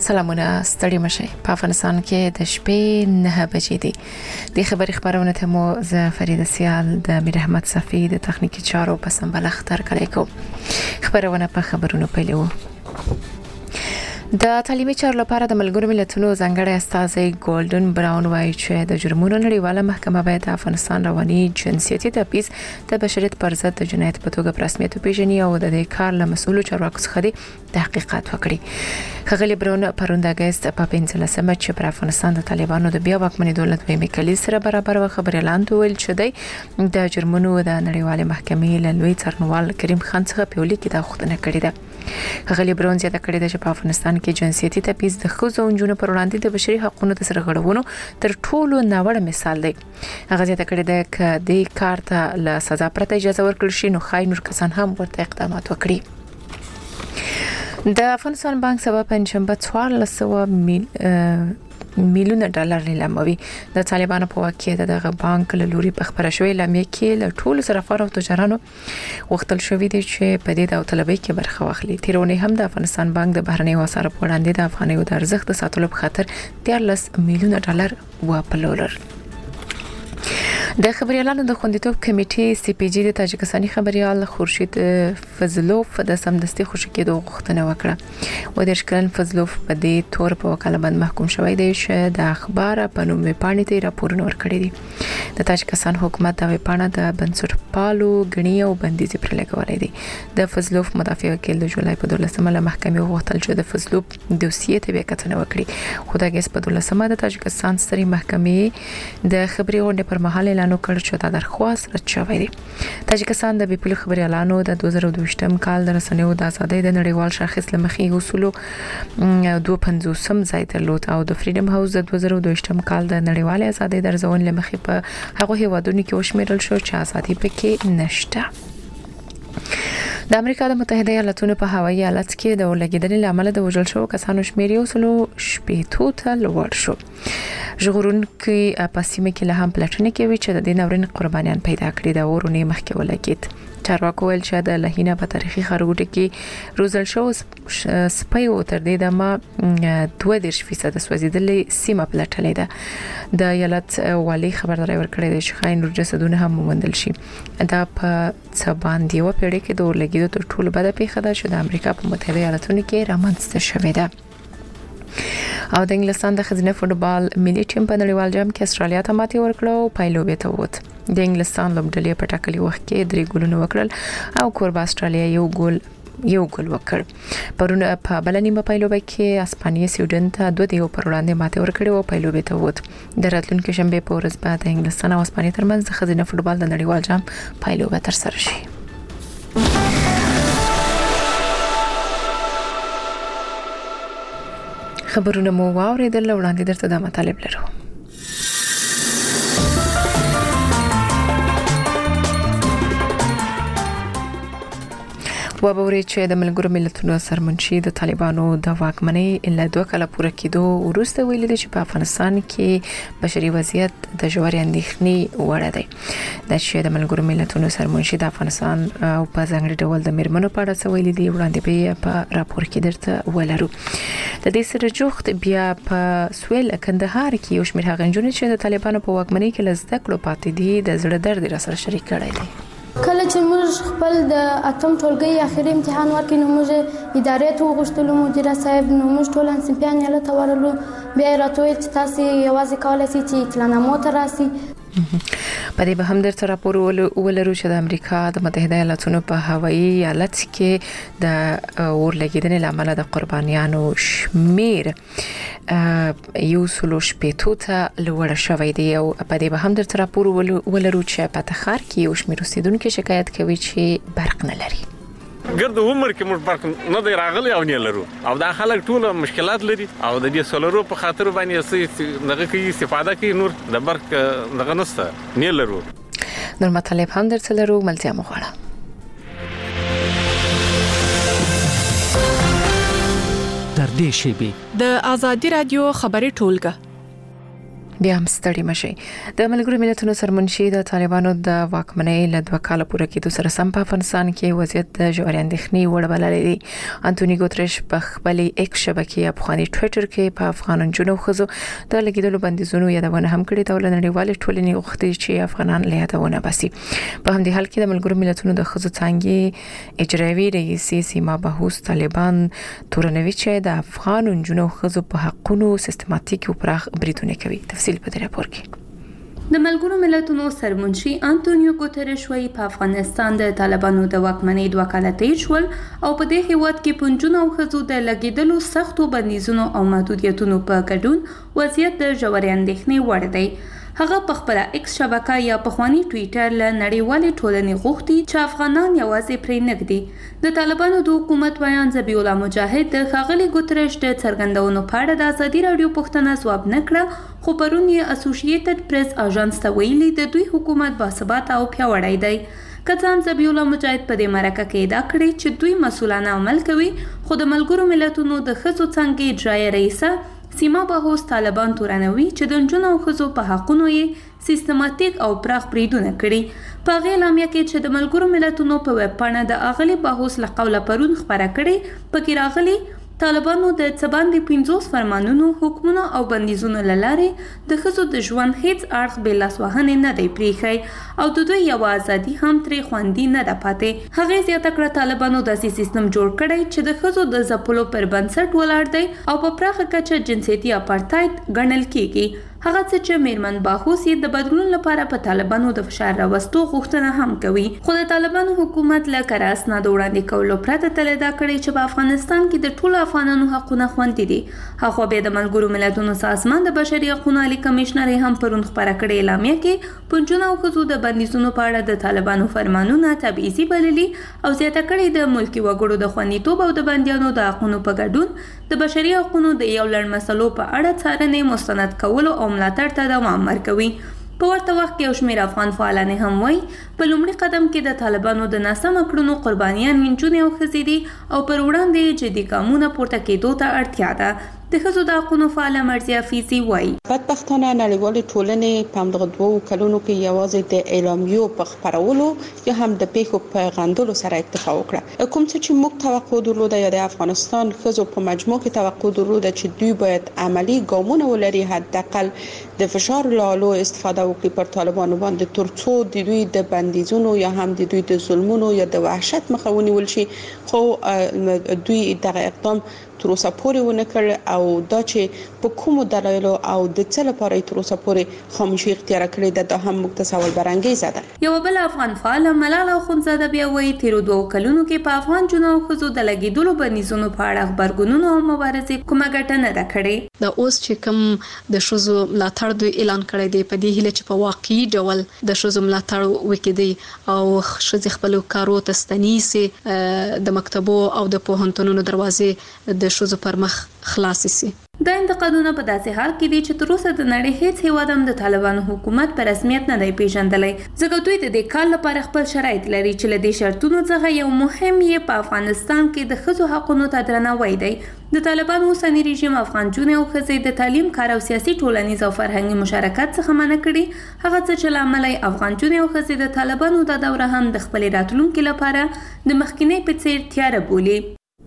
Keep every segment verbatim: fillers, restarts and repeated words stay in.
سلامونه ستړي مشي په افغانستان کې د شپې نه بجې دي د خبري خبرونه ته مو ز فرید سیال د میر احمد صفی د تخنیکی چارو په سمبل اختر کړی کو خبرونه په خبرونو پیلو د تعلیمي چارو لپاره د ملګرو ملتونو ځانګړی استازی ګولډن براون وایي چې د جرمونو نړیواله محکمه باید د افغانستان رواني جنسيتي تبعیض د بشریت پر ضد د جنایت په توګه په رسمیت پیژني او د دې کار له مسؤلو چارواکو څخه د تحقیقات وکړي خغلی براون پروند اگست په پنځلسمه چې پر افغانستان د طالبانو د بیا واکمنۍ دولت ویمه کلی سره برابر و خبري لاندې ویل چې د جرمونو د نړیواله محکمې له لوی څارنوال کریم خان څخه په لیک د غوښتنه کړې ده خغلی براون زیاته کړې ده چې په افغانستان کې جنسيتي تبعیض د ښځو او نجونو پر وړاندې د بشري حقوقو د سرغړونو تر ټولو ناوړه مثال دی هغه زیاته کړې ده چې د کار ته له سزا پرته اجازه ورکړل شي نو خای نور کسان هم ورته اقدامات وکړي د افغانستان بانک سبا پنځشنبه څوارلس سوه میل میلیونه ډالر لیلاموي د طالبانو په واقعیت دغه بانک له لوري په خبره شوې لامې کې له ټولو صرافانو او تجارانو وختل شوې دي چې په دې د طلبي کې برخه واخلي تیرونه هم د افغانستان بانک د بهرنی وسارو په وړاندې د افغانیو د ارزښت د ساتلو په خاطر تیرلس میلیونه ډالر واپلولر د خبريالانو د خوندیتوب کمیټې سی پی جی د تاجکستاني خبريال خورشید فضلوف د سمدستي خوشی کېدو غوښتنه وکړه و د شکرن فضلوف په دې تور په وکاله باندې محکوم شوی دی چې د اخبار په نوم پاڼې ته راپورونه ورکړي دي د تاجکستان حکومت د پاڼه د بنسټپالو غنی او بندیزي پر لګولې دي د فضلوف مدافع وکیل د جولای په دولسمه له محکمې غوښتل چې د فضلوف دوسیې ته وکړه وکړي خو د اگست په دولسمه د تاجکستان ستري محکمې د خبري غونډې پر مهال اعلان وکړ چې دا درخواست رد شوی دی تاجکستان د بیپل خبري اعلانو د دوه زره دوه کال د رسنیو د ازادۍ د نړیوال شاخص لمخې اصول دوه پنځوسم ځای درلود او د فریډم هاوس د دوه زره دوه کال د نړیوال ازادۍ د ارزون لمخې په هغه هیوادونو کې وشمیرل شو چې ازادي پکې نشته د امریکا د متحده ایالاتونو په هوایي حالت کې د ولګیدنې لامل د وژل شو کسانو شمیر یو سلو شپېتو ته لوړ شو ژغورونکو په سیمه کې له هم پلټنې کوي چې د دې ناورین قربانیان پیدا کړي د اورونی مخکې ولګید چارواکو ویل چې د لهینه په تاریخي خرګوټ کې روزل شو سپایو تر دې د ما دوه دیرش فیصد سوځیدلې سیمه پلټلې ده د ایالت والی خبرداري ورکړې ده چې خاين جسدونه هم موندل شي دا په څبان دی و پیړې کې د ورلګیدو تر ټولو بده پیښه ده چې د امریکا په متحده ایالاتونو کې رامنځته شوې ده او د انګلستان د خزینه فوتبال ملي ټیم په نړیوال جام کې استرالیا ته ماتې ورکړه او پایلوبې ته ووت د انګلستان لوبډلې په ټاکلي وخت کې درې ګولونه وکړل او کوربه استرالیا یو ګول یو ګول وکړ پرون په بلنیمه پایلوبې کې اسپانیا سویډن ته دوه دیو پر وړاندې ماتې ورکړه او پایلوبې ته ووت د راتلونکي شنبه په ورځ بعد د انګلستان او اسپانیا ترمنځ د خزینه فوتبال د نړیوال جام پایلوبې تر سره شي خبرونه مو واوریدل وړاندې درته د مطالب لرو وبوري چې د ملګرو ملتونو سرمنشي د طالبانو د واکمنۍ اله دوه کاله پوره کېدو وروسته ویلي دي چې په افغانستان کې بشري وضعیت د جوړې اندېښنې وړ دی د چې د ملګرو ملتونو سرمنشي د افغانستان او په ځانګړي ډول د میرمنو په اړه ویلي دي وړاندې به په راپور کې درته ولرو د دې سره جوخت بیا په سویل کندهار کې یو شمېر هغه جنونې چې د طالبانو په واکمنۍ کې لزده کړو پاتې دي د زړه درد را سره شریک کړی دی کله چې موږ خپل د اتم ټولګي اخیری امتحان ورکړو نو موږ ادارې ته وغوښتلو مدیر صاحب نو موږ ټول انسپیان یې له تورلو بیا راته ویل چې تاسو یوازې کولای شئ چې اطلاعنامو ته راسئ په دې به هم درته راپور ولرو چې د امریکا د متحده ایالاتونو په هوایي حالت کې د اورلګیدنې لامل د قربانیانو شمیر یو سلو شپېتو ته لوړ شوی دی او په دې به هم درته راپور ولرو چې په تخار کې یو شمیر اوسیدونکو شکایت کوي چې برق نه لري ګرد عمر کې موږ برق نه دی راغلی او نه لرو او دا خلک ټول مشکلات لري او د دې سولرو په خاطر باندې دغه کې استفاده کوي نور د برق دغه نسته نه لرو نور مطالب هم درته لرو ملتیا مغواړه تر دې شی به د ازادي رادیو خبري ټولګه بیا هم ستړي مشي. د ملګرو ملتونو سرمنشي د طالبانو د واکمنۍ له دوه کال پورې کېدو سره سم په افغانستان کې وضعیت د ژورې اندېښنې وړ بللی دی. انټونی ګوتریش په خپل ایکس شبکې افغاني ټوئیټر کې په افغان جنونو خزو د لګیدلو بندیزونو یادونه هم کړې ده او نړیوال ټولنې غوښتي چې افغانان له یادونه باسي. په همدې حال کې د ملګرو ملتونو د خزو څنګه اجرایي رئیس سیما بهوس طالبان تورنوي چې د افغان جنونو خزو په حقونو سیستماتیک او پراخ بریدونه کوي. تفصیل په دې راپور کې د ملګرو ملتونو سرمنشي انټونیو ګوتریش وايي په افغانستان د طالبانو د واکمنۍ دوه کاله تیر شول او په دې هیواد کې پنځونه او خزو د لګیدلو سختو بندیزونو او محدودیتونو په ګډون وضعیت د ژورې اندېښنې وړ دی. هغه په خپل ایکس شبکه یا په خواني ټوئیټر له نړیوالې ټولنې غوښتي چې افغانان یوازې پرې نګدي. د طالبانو د حکومت بیان ذبیح الله مجاهد د ښاغلي ګوتریش د څرګندونو په اړه د ازادي راډیو پوښتنه ځواب نه کړه، خو پرون یې اسوسییټډ پریس اژانس ته ویلي د دوی حکومت باثباته او پیاوړی دی. که څه هم ذبیح الله مجاهد په دې مرکه کې ادعا کړې چې دوی مسؤلانه عمل کوي، خو د ملګرو ملتونو د ښځو څنګه اجرایي رئیسه سیما بهوس طالبان تورنوي چې د نجونو او ښځو په حقونو یې سیستماتیک او پراخ بریدونه کړي. په هغې اعلامیه کې چې د ملګرو ملتونو په ویب پاڼه د اغلي بهوس له قوله پرون خپره کړې، پکې راغلي طالبانو د څه باندې پنځوس فرمانونو، حکمونو او بندیزونو له لارې د ښځو د ژوند هیڅ اړخ بې لاسوهنې نه دی پریښی او د دوی یوه ازادي هم ترې خوندي نه ده پاتې. هغې زیاته کړه طالبانو داسې سیستم جوړ کړی چې د ښځو د ځپلو پر بنسټ ولاړ دی او په پراخه کچه جنسیتي اپارټایډ ګڼل کیږي. هغه څه چې میرمن باهوس یې د بدلون لپاره په طالبانو د فشار راوستو غوښتنه هم کوي، خو د طالبانو حکومت له کره اسنادو وړاندې کولو پرته تل ادعا کړې چې په افغانستان کې د ټولو افغانانو حقونه خوندي دي. هغه بیا د ملګرو ملتونو سازمان د بشري حقوقو عالی کمشنر هم پرون خپره کړې اعلامیه کې پنځونه او ښځو د بندیزونو په اړه د طالبانو فرمانونه تبعیضي بللي او زیاته کړې د ملکي وګړو د خوندیتوب او د بندیانو د حقونو په ګډون د بشري حقوقو د یو لړ مسلو په اړه څارنې مستند کولو او ملاتړ ته دوام ورکوي. په ورته وخت کې یو شمېر افغان فعالان هم وایي په لومړي قدم کې د طالبانو د ناسمو کړنو قربانیان نجونې او ښځې دي او پر وړاندې جدي ګامونه پورته کېدو ته اړتیا ده. د ښځو د حقونو فعاله مرضیه فیضي وایي بدبختانه نړیوالې ټولنې په همدغه دوو کلونو کې یوازې د اعلامیو په خپرولو یا هم د پیښو په غندلو سره اکتفا وکړه. کوم څه چې موږ توقع درلوده یا د افغانستان ښځو په مجموع کې توقع درلوده چې دوی باید عملی ګامونه ولري، حداقل د فشار له لارو استفاده وکړي پر طالبانو باندې ترڅو د دوی د بندیزونو یا هم د دوی د ظلمونو یا د وحشت مخه ونیول شي، خو دوی دغه اقدام تر اوسه پورې ونه کړ او دا چې په کومو دلایلو او د څه لپاره تر اوسه پورې خاموشي اختیار کړې ده دا هم موږ ته سوال برانګیزه ده. یو بل افغان فعال ملاله اخوندزاده بیا وایي تیرو دوه کلونو کې په افغان جنونو او ښځو د لګیدلو بندیزونو په اړه خبرګونونه او مبارزې کومه ګټه نه ده کړې. دا اوس چې کوم د ښځو ملاتړ دوی اعلان کړی دی په دې هیله چې په واقعي ډول د ښځو ملاتړ وکړي او ښځې خپل کارو ته ستنیسي، د مکتبو او د پوهنتونونو دروازې د ښځو پر مخ خلاص شي. دا انتقادونه په داسې حال کې دي چې تر اوسه د نړۍ هیڅ هیواد هم د طالبانو حکومت په رسمیت نه دی پیژندلی، ځکه دوی د دې کار لپاره خپل شرایط لري چې له دې شرطونو څخه یو مهم یې په افغانستان کې د ښځو حقونو ته درناوی دی. د طالبانو اوسني رژیم افغان جونې او ښځې د تعلیم، کار او سیاسي ټولنیز او فرهنګي مشارکت څخه منع کړي، هغه څه چې له امله یې افغان جونې او ښځې د طالبانو دا دوره هم د خپلې راتلونکي لپاره د مخکینۍ په څیر تیاره بولي.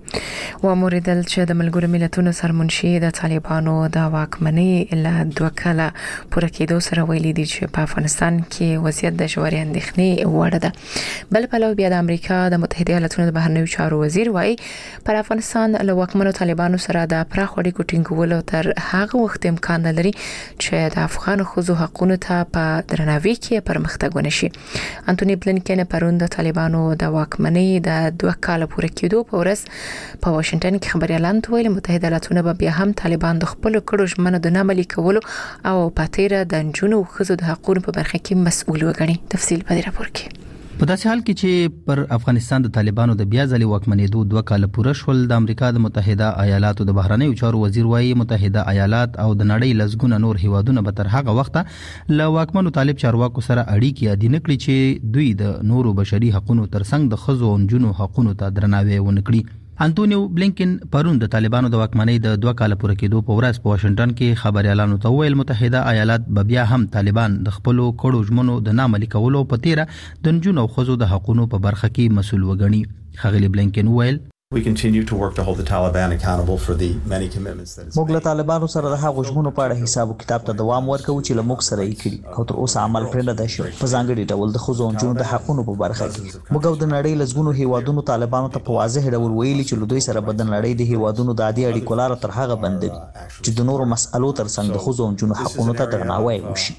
وموریدل چې د ملګرو ملتونو سرمنشي د طالبانو د واکمنۍ له دوه کاله پوره کېدو سره ویلي دي چې په افغانستان کې وضعیت د ژورې اندېښنې وړ ده. بل پلو بیا د امریکا د متحده ایالاتونو د بهرنیو چارو وزیر وایي پر افغانستان له واکمنو طالبانو سره د پراخ اړیکو ټینګولو تر هغه وخت امکان نه لري چې د افغان ښځو حقونو ته په درناوي کې پرمختګ ونشي. انټونی بلینکن پرون د طالبانو د واکمنۍ د دوه کاله پوره کېدو په ورځ په واشنگټن کې خبريالان ویل متحده ایالاتونه به بیا هم طالبان د خپل کړو ژمنو د ناملي کولو او پاتېره د جنونو او ښځو د حقوقو په برخه کې مسؤل وګڼي. تفصیل په دې راپور کې. په داسې حال کې چې پر افغانستان د طالبانو د بیا ځلې واکمنېدو دوه کال پوره شول، د امریکا د متحده ایالاتو د بهرنیو چارو وزیر وایي متحده ایالات او د نړۍ لزګونه نور هیوادونه به تر هغه وخته له واکمنو طالب چارواکو سره اړیکې عادي نه کړي چې دوی د نورو بشري حقوقو ترڅنګ د ښځو او نجونو حقوقو ته درناوی ونه کړي. انټونیو بلینکن پرون د طالبانو د واکمنۍ د دوه کال پوره کېدو په ورځ په واشنگټن کې خبريالانو ته ویل متحده ایالات به بیا هم طالبان د خپل کړو ژمنو د نامعلي کولو په تیره د نجونو او ښځو د حقوقو په برخه کې مسؤل وګڼي. ښاغلي بلینکن ویل We continue to work to hold the Taliban accountable for the many commitments that it's موږ له طالبانو سره د هغو ژمنو په اړه حساب او کتاب ته دوام ورکوو چې له موږ سره یې کړي او تر اوسه عمل پرې نه دی شوی. په ځانګړي ډول د ښځو او نجونو د حقوقو په برخه کې موږ او د نړۍ لزګونو هیوادونو طالبانو ته په واضح ډول ویلي چې له دوی سره به د نړۍ د هیوادونو د عادي اړیکو لاره تر هغه بندوي چې د نورو مسألو ترڅنګ د ښځو او نجونو حقوقو ته درناوی وشي.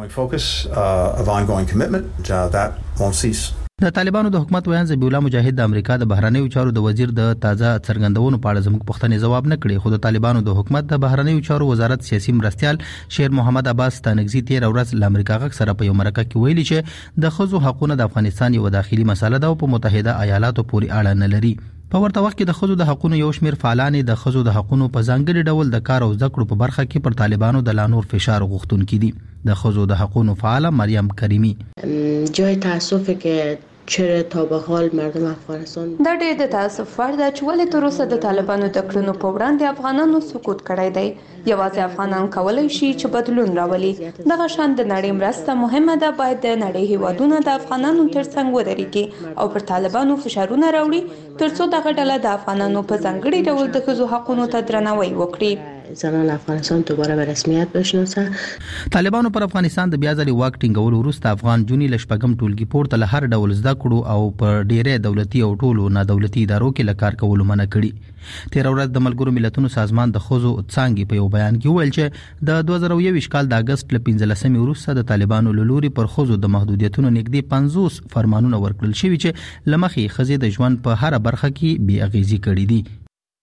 of ongoing commitment that won't cease. د طالبانو د حکومت ویان ذبیح الله مجاهد د امریکا د بهرنیو چارو د وزیر د تازه څرګندونو په اړه زموږ پوښتنې ځواب نه کړي. خو د طالبانو د حکومت د بهرنیو چارو وزارت سیاسي مرستيال شیر محمد عباس تانګزي تیر ورځ ل امریکا غږ سره په یو مرکه کې ویلي چې د ښځو حقوقو د افغانستان یو داخلي مسله ده او په متحده ایالاتو پورې اړه نه لري. په ورته وخت کې د ښځو د حقوقو یو شمېر فعالان د ښځو د حقوقو په ځانګړي ډول د کار او زده کړو په برخه کې پر طالبانو د لانور فشار غوښتونکي دي. د ښځو د حقوقو فعال مریم کریمی جای تاسفه که چرا تا به حال مردم افغانستان دا ډېر د تاسف وړ ده چې ولې تر اوسه د طالبانو د کړنو په وړاندې افغانانو سکوت کړی دی. یوازې افغانان کولی شي چې بدلون راولي. دغه شان د نړۍ مرسته مهمه ده. باید د نړۍ هیوادونه د افغانانو ترڅنګ ودرېږي او پر طالبانو فشارونه راوړي ترڅو دغه ډله د افغانانو په ځانګړي ډول د ښځو حقوقو ته درناوی وکړي. زنان افغانستان دوباره به رسمیت بشناسه. طالبانو پر افغانستان د بیا ځلې واک ټینګولو وروسته افغان جونی لشپږم ټولګي پورته له هر ډول زده کړو او پر ډیره دولتي او ټولو نادولتي ادارو کې لکار کول منع کړي. تیر ورځ د ملګرو ملتونو سازمان د خوځو څنګه په یو بیان کې ویل چې د دوه زره یو کال د اگست ل پنځلسمې وروسته د طالبانو لوري پر خوځو د محدودیتونو نږدې پنځوس فرمانونه ورکړل شوي چې لمخې خزې د ژوند په هر برخه کې بې اغیزي کړي دي.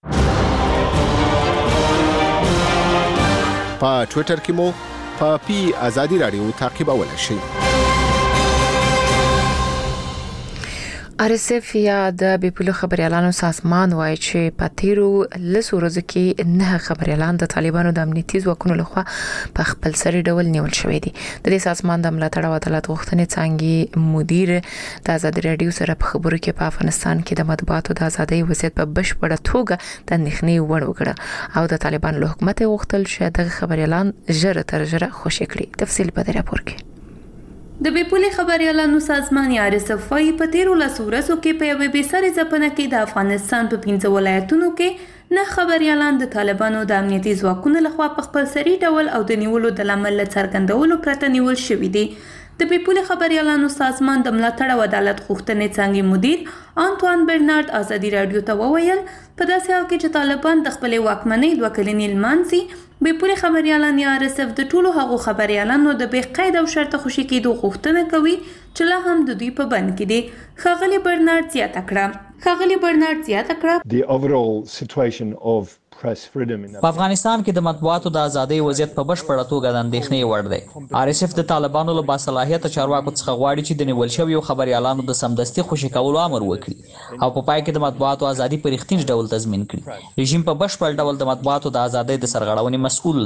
په ټوئیټر کې مو په پی ازادي رادیو تعقیبولای شئ. آر اس اف یا د بیپلو خبريالانو سازمان وایي چې په تیرو لسو ورځو کې نه خبريالان د طالبانو د امنیتي ځواکونو لخوا په خپل سري ډول نیول شوی دي. د دې سازمان د ملاتړ او عدالت غوښتنې څنګه مدیر د آزادي رادیو سره په خبرو کې په افغانستان کې د مطبوعاتو د ازادۍ وضعیت په بشپړه توګه د اندېښنې وړ وکړه او د طالبانو له حکومت غوښتل چې د خبريالان ژر تر ژره خوشی کړي. تفصیل په دې راپور کې. د بیپولې خبريالانو سازمان آر اس اف وايي په تیرو لسو ورځو کې په یوې بېسارې ځپنه کې د افغانستان په پنځه ولایتونو کې نه خبريالان د طالبانو د امنیتي ځواکونو لخوا په خپل سري ډول او د نیولو د لامل څرګندولو پرته نیول شوي دي. د بیپولې خبريالانو سازمان د ملاتړ او عدالت غوښتنې څنګه مدیر انټوان برنارد آزادي رادیو ته وویل په داسې حال کې چې طالبان د خپل واکمنۍ دوه کلنې لمانځي بیپولې خبريالان آر اس اف د ټولو هغو خبريالانو د بې قید او شرط خوشي کېدو غوښتنه کوي چې لا هم د دوی په بند کې دي. ښاغلي برنارد زیاته کړه ښاغلي برنارد زیاته کړه The overall situation of په افغانستان کې د مطبوعاتو د ازادۍ وضعیت په بشپړه توګه د اندېښنې وړ دی. آر اس اف د طالبانو له باصلاحیته چارواکو څخه غواړي چې د نیول شویو خبريالانو د سمدستي خوشي کولو امر وکړي او په پای کې د مطبوعاتو ازادي په رښتینی ډول تضمین کړي. رژیم په بشپړ ډول د مطبوعاتو د ازادۍ د سرغړونې مسؤل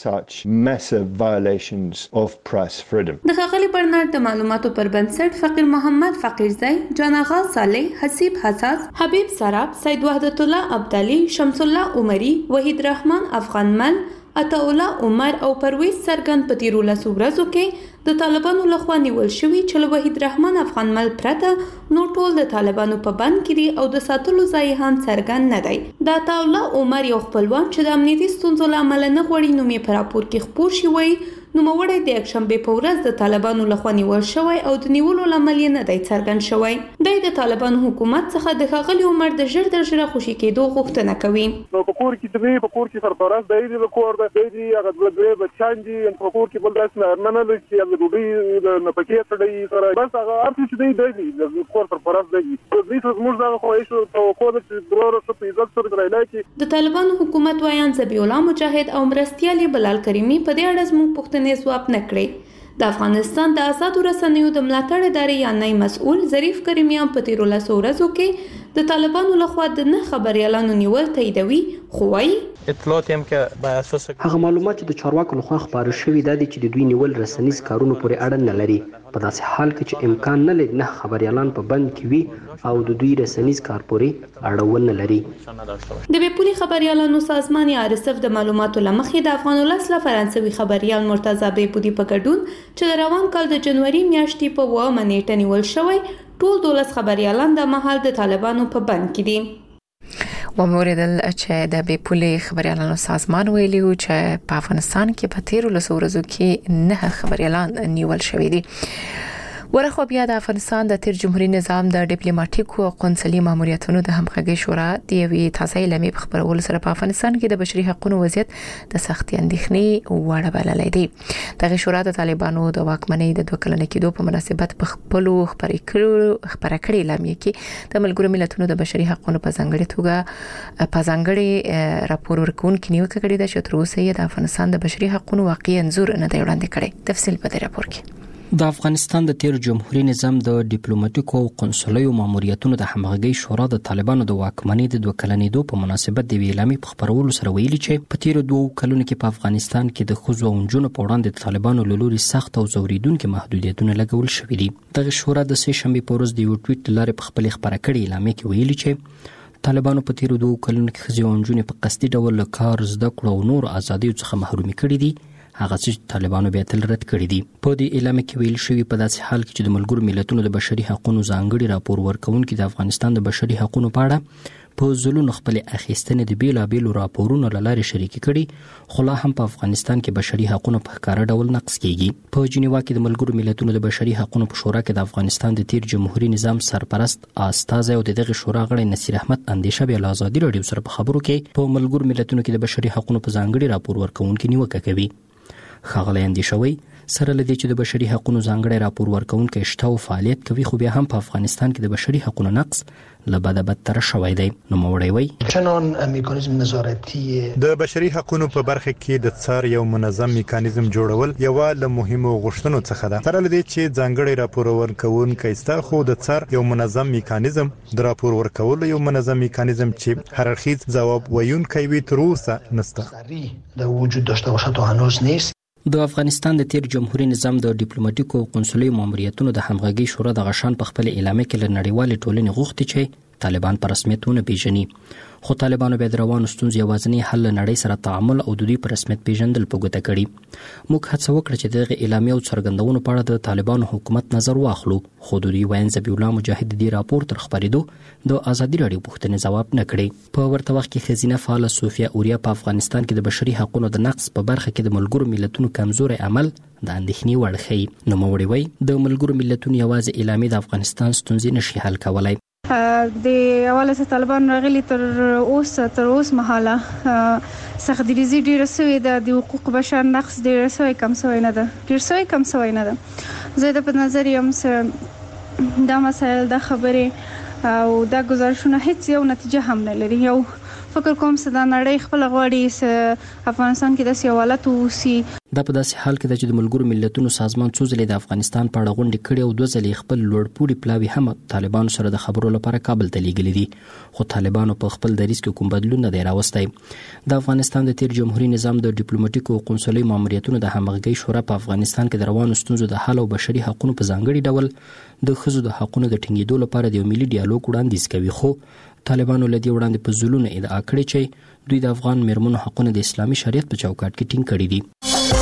دی. د ښاغلي برنارد د معلوماتو پر بنسټ فقیر محمد فقیرزی، جان آغا صالح، حسیب حساس، حبیب سراب، سید وحدت الله عبدالي، شمس الله عمر، وحید رحمان افغانمل، عطاالله عمر او پرویز سرګن په تیرو لسو ورځو کې د طالبانو لخوا نیول شوي چې له وحید رحمان افغانمل پرته نو ټول د طالبانو په بند کې دي او د ساتلو ځای هم څرګند نه دی. د عطاالله عمر یو خپلوان چې د امنیتي ستونزو له امله نه غواړي نوم یې په راپور کې خپور شي وایي نوموړی د یکشنبې په ورځ د طالبانو لخوا نیول شوی او د نیولو لامل یې نه دی څرګند شوی. دی د طالبانو حکومت څخه د ښاغلي عمر د ژر تر ژره خوشي کېدو غوښتنه کوي. نو په کور کې دوی په کور کې سرپرست دی د کور د دی هغه دوی بچان دي په کور کې بل داس نه نه لږ چې د دوی د نپکې تړي سره بس هغه ارته چې دی دی د کور سرپرست دی. دوی څه موږ دا خو ایشو توقع د ضرورت په عزت سره درایلای کی د طالبانو حکومت وایان ذبیح الله مجاهد او مرستيال بلال کریمی په دې اړه زموږ پوښتنې ځواب نه کړی. د افغانستان د آزادو رسنیو د ملاتړ ادارې یا نای مسؤل ظریف کریمیان په تیرو لسو ورځو کې د طالبانو لخوا د نه خبريالانو نیول تاییدوي خو وايي اطلاعات هم که بر اساس هغه معلومات چې د چارواکو لخوا خبرو شوي دا دي چې د دوی نیول رسنیز کارونو پورې اړه نه لري په داسې حال کې چې امکان نه لري نه خبريالان په بند کې وي او د دوی رسنیز کار پورې اړه نه لري. د بیپولي خبريالانو سازمان یا آر اس اف د معلوماتو لمخې د افغان ولس له فرانسوي خبريال مرتضی بیپودي په ګډون چې د روان کال د جنوري میاشتې په اوومه نیټه نیول شوی ټول دولس خبريالان د مهال د طالبانو په بند کې دي. وموردل چې د بیپولي خبريالانو سازمان ویلي و چې په افغانستان کې په تیرو لسو ورځو کې نه خبريالان نیول شوي دي. ورخو بیا د افغانستان د تیر جمهوریت نظام د ډیپلوماټیکو او قونسلي ماموریتونو د همغږي شورا د یوې تازه اعلامیې په خبرولو سره په افغانستان کې د بشري حقوقو وضعیت د سختي اندېښنې وړ بللې دي. دغه شورا د طالبانو د واکمنۍ د دوه کلنې کېدو په مناسبت په خپل خبرې کړو خبره کړې اعلامیې کې د ملګرو ملتونو د بشري حقوقو په ځانګړي توګه په ځانګړي راپور ورکونکو نیوکه کړې ده چې تر اوسه یې د افغانستان د بشري حقوقو واقعي انځور نه دی وړاندې کړی. تفصیل په دې راپور کې. د افغانستان د تیر جمهوریت نظام د ډیپلوماټیکو او قونسلي ماموریتونو د همغږي شورا د طالبانو د واکمنۍ د دوه کلنې په مناسبت د اعلامیې په خبرولو سره ویلي چې په تیر دوه کلونو کې په افغانستان کې د ښځو او نجونو په وړاندې د طالبانو له لوري سخت او زوریدونکو محدودیتونه لګول شوي دي. دغه شورا د سه شنبه په ورځ د یو ټویټ لارې په خپل خبره کړې اعلامیې کې ویلي چې طالبانو په تیر دوه کلونو کې ښځې او نجونې په قصدي ډول له کار، زده کړو او نور ازادیو څخه محرومي کړي دي، هغه چې طالبانو بیا تل رد کړی دي. په دې اعلامیه کې ویل شوی په داسې حال کې چې د ملګرو ملتونو د بشري حقوقو ځانګړي راپور ورکونکي د افغانستان د بشري حقوقو په اړه په ځلونو خپل اخیستنې د بیلابېلو راپورونو له لارې شریکې کړي، خو لا هم په افغانستان کې بشري حقوقو په ښکاره ډول نقض کیږي. په جنیوا کې د ملګرو ملتونو د بشري حقوقو په شورا کې د افغانستان د تیر جمهوریت نظام سرپرست استازی او دغه شورا غړی نصیر احمد اندیشه بیا له ازادي راډیو سره په خبرو کې په ملګرو ملتونو کې د بشري حقوقو په ځانګړي راپور ورکونکي نیوکه کوي. ښاغلی اندیشوي سره لدی چې د بشري حقوقو ځانګړي راپور ورکونکي شته او فعالیت کوي، خو بیا هم په افغانستان کې د بشري حقوقو نقض له بده بدتر شوی دی. نو موړی وی چنان میکانیزم نظارتي د بشري حقوقو په برخه کې د څار یو منظم میکانیزم جوړول یو له مهمو غوښتنو څخه ده. سره لدی چې ځانګړي راپور ورکونکي ستا خو د څار یو منظم میکانیزم د راپور ورکول یو منظم میکانیزم چې هررخیز ځواب ویونکی وي تر اوسه نشته د وجود داشته باشه تا هنوز نیست. د افغانستان د تیر جمهوریت نظام د ډیپلوماټیکو او قونسلي ماموریتونو د همغږي شورا د غشان په خپل اعلامیه کې له نړیوال ټولنې غوښتي چې طالبان په رسمیت ونه پیژني، خو طالبانو بیا د روانو ستونزو یوازینی حل له نړۍ سره تعامل او د دوی په رسمیت پیژندل په ګوته کړي. موږ هڅه وکړه چې دغه اعلامیه او څرګندونو په اړه د طالبانو حکومت نظر واخلو، خو د دوی وین ذبیح الله مجاهد د راپور تر خبرېدو د ازادي راډیو پوښتنې ځواب نه کړي. په ورته وخت کې خزینه فعال صوفیا اوریا په افغانستان کې د بشري حقوقو د نقض په برخه کې د ملګرو ملتونو کمزوري عمل د اندېښنې وړ ښیي. نو موړی وی د ملګرو ملتونو یوازې اعلامیه د افغانستان ستونزې نشي حل کولای. د اواله څخه طالبان راغلي تر اوسه تر اوسه مهاله سخت دریزي ډیره سوې ده، د حقوق بشر نقض ډیره سوې کم سوې نه ده ډیر سوې کم سوې نه ده. زه د په نظر یم چې دا مسایل د خبرې او دا گزارشونه هیڅ یو نتیجه هم نه لري. یو فکر کوم چې د نړۍ خپل غواړي چې افغانستان کې د سیالت وسی. دا په داسې حال کې چې د ملګرو ملتونو سازمان څو ځلې د افغانستان په اړه غونډې کړې او دوه ځلې خپل لوړپوړي پلاوي هم طالبانو سره د خبرو لپاره کابل ته لیږلي دي، خو طالبانو په خپل دریځ کې کوم بدلون نه دی راوستی. د افغانستان د تیر جمهوریت نظام د ډیپلوماټیکو او قونسلي ماموریتونو د همغږي شورا په افغانستان کې د روانو ستونزو د حل او بشري حقوقو په ځانګړي ډول د ښځو د حقوقو د ټینګېدو لپاره د یو ملي ډیالوګ وړاندیز کوي، خو طالبانو لدی وړاندې په ځلونو ادعا کړې چې دوی د افغان میرمنو حقوقو د اسلامي شریعت په چوکاټ کې ټینګ کړي دي.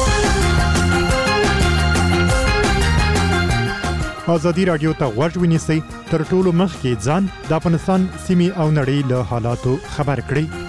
ازادي راډیو ته غوږ ونیسئ، تر ټولو مخکې ځان د افغانستان سیمې او نړۍ له حالاتو خبر کړئ.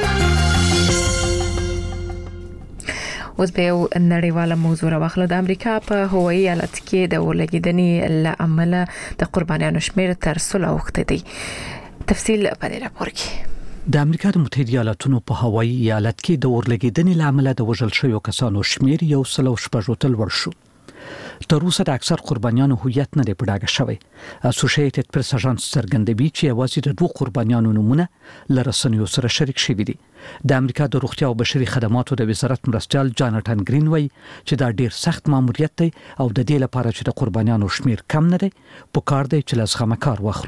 اوس به یو نړیواله موضوع راوخلو. د امریکا په هوایي ایالت کې د ورلګیدنې له امله د قربانیانو شمیر تر سلو اوښتی دی. تفصیل په دې راپور کې. د امریکا د متحده ایالاتونو په هوایي ایالت کې د ورلګیدنې له امله د وژل شویو کسانو شمیر یو سل او شپږ تل ور شو. تر اوسه د اکثر قربانیانو هویت نه دی په ډاګه شوی. اسوسییټډ پریس اژانس څرګندوي چې یوازې د دوه قربانیانو نومونه له رسنیو سره شریک شوي دي. د امریکا د روغتیا او بشري خدماتو د وزارت مرستیال جانټن گرین وایي چې دا ډیر سخت ماموریت دی او د دې لپاره چې د قربانیانو شمیر کم نه دی پکار دی چې له زغمه کار واخلو.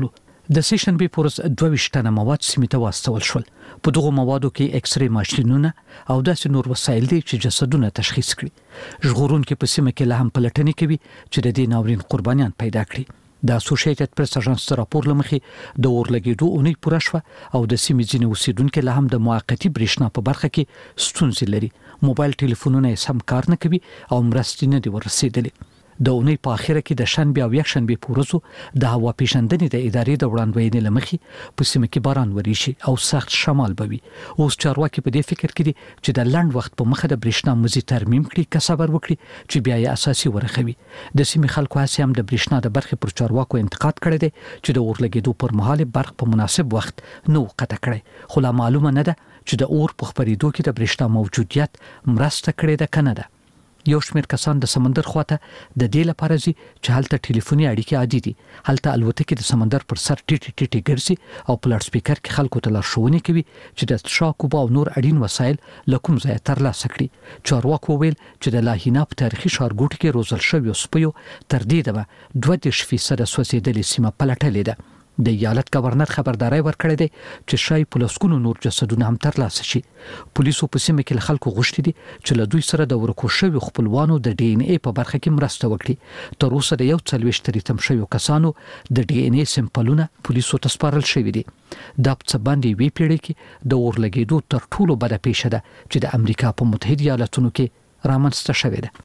د سیشنبې پورس دوه ویشتنه مواد سیمې ته واستول شول. په دغه موادو کې ایکس ری ماشینونه او داسې نور وسایل دي چې جسدونه تشخیص کړي. ژغورونکي په سیمه کې لا هم پلټنې کوي چې د دې ناورین قربانیان پیدا کړي. د اسوسییټډ پریس اژانس راپور لمخې د اورلګېدو اونۍ پوره شوه او د سیمې ځینې اوسیدونکو له هم د موقتی برېښنا په برخه کې ستونزې لري. موبایل ټلیفونونه یې سم کار نه کوي او مرستې نه دي ورسېدلې. د اونۍ په اخره کې د شنبه او یکشنبه پورزو د هوا پیژندنې د ادارې د وړاندوینې لمخې په سیمه کې باران وریشي او سخت شمال بوي. اوس چارواکي په دې فکر کې دي چې د لنډ وخت په مخه د برېښنا مزي ترمیم کړي که صبر وکړي چې بیا یې اساسي ورخوي. د سیمې خلکو هڅې هم د برېښنا د برخې پر چارواکو انتقاد کړی دی چې د اورلګېدو پر مهال برق په مناسب وخت نو قطع کړي. خو لا معلومه نه ده چې د اور په خپرېدو کې د برېښنا موجودیت مرسته کړې ده کنه ده. یو شمېر کسان د سمندر خواته د دې لپاره ځي چې هلته ټلیفوني اړیکې عادي دي. هلته الوتکې د سمندر پر سر ټیټي ټیټي ګرځي او په لاډ سپیکر کې خلکو ته لارښوونې کوي چې د څښاک اوبه او نور اړین وسایل له کوم ځایه ترلاسه کړي. چارواکو وویل چې د لاهینا په تاریخي ښارګوټي کې روزل شویو سپیو تر دې دمه دوه دېرش فیصده سوځېدلې سیمه پلټلې ده. د ایالت گورنر خبرداري ورکړې ده چې شای پولیسونو نور جسدونه هم ترلاسه شي. پولیسو په سیمه کې خلکو غوښتي دي چې له دوی سره د ورکو شویو خپلوانو د ډي ان اي په برخه کې مرسته وکړي. تر اوسه د یو څلوېښت تم شویو کسانو د ډي ان اي سمپلونه پولیسو ته سپارل شوي دي. دا په څه باندې وی پیړۍ کې د اورلګېدو تر ټولو بده پیښه ده چې د امریکا په متحده ایالاتونو کې رامنځته شوې ده.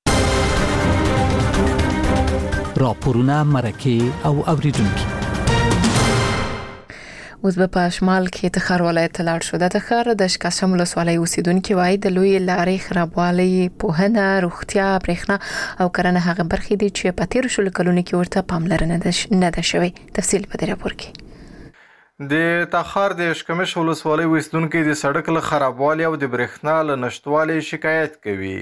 راپورونه مرکه او اوریدونکو. اوس په شمال کې تخار ولایت لاړ شو. د تخار د شکاشم ولسوالۍ اوسیدونکو وايي د لوی لارې خرابوالی په روغتیا برېښنا او کرنه هغه برخې دي چې په تیر شل کلونو کې ورته پاملرنه نه ده شوې. تفصیل په دې راپور کې. د تخار د شکمش ولسوالۍ اوسیدونکو د سړک له خرابوالي او د برېښنا له نشټوالي شکایت کوي.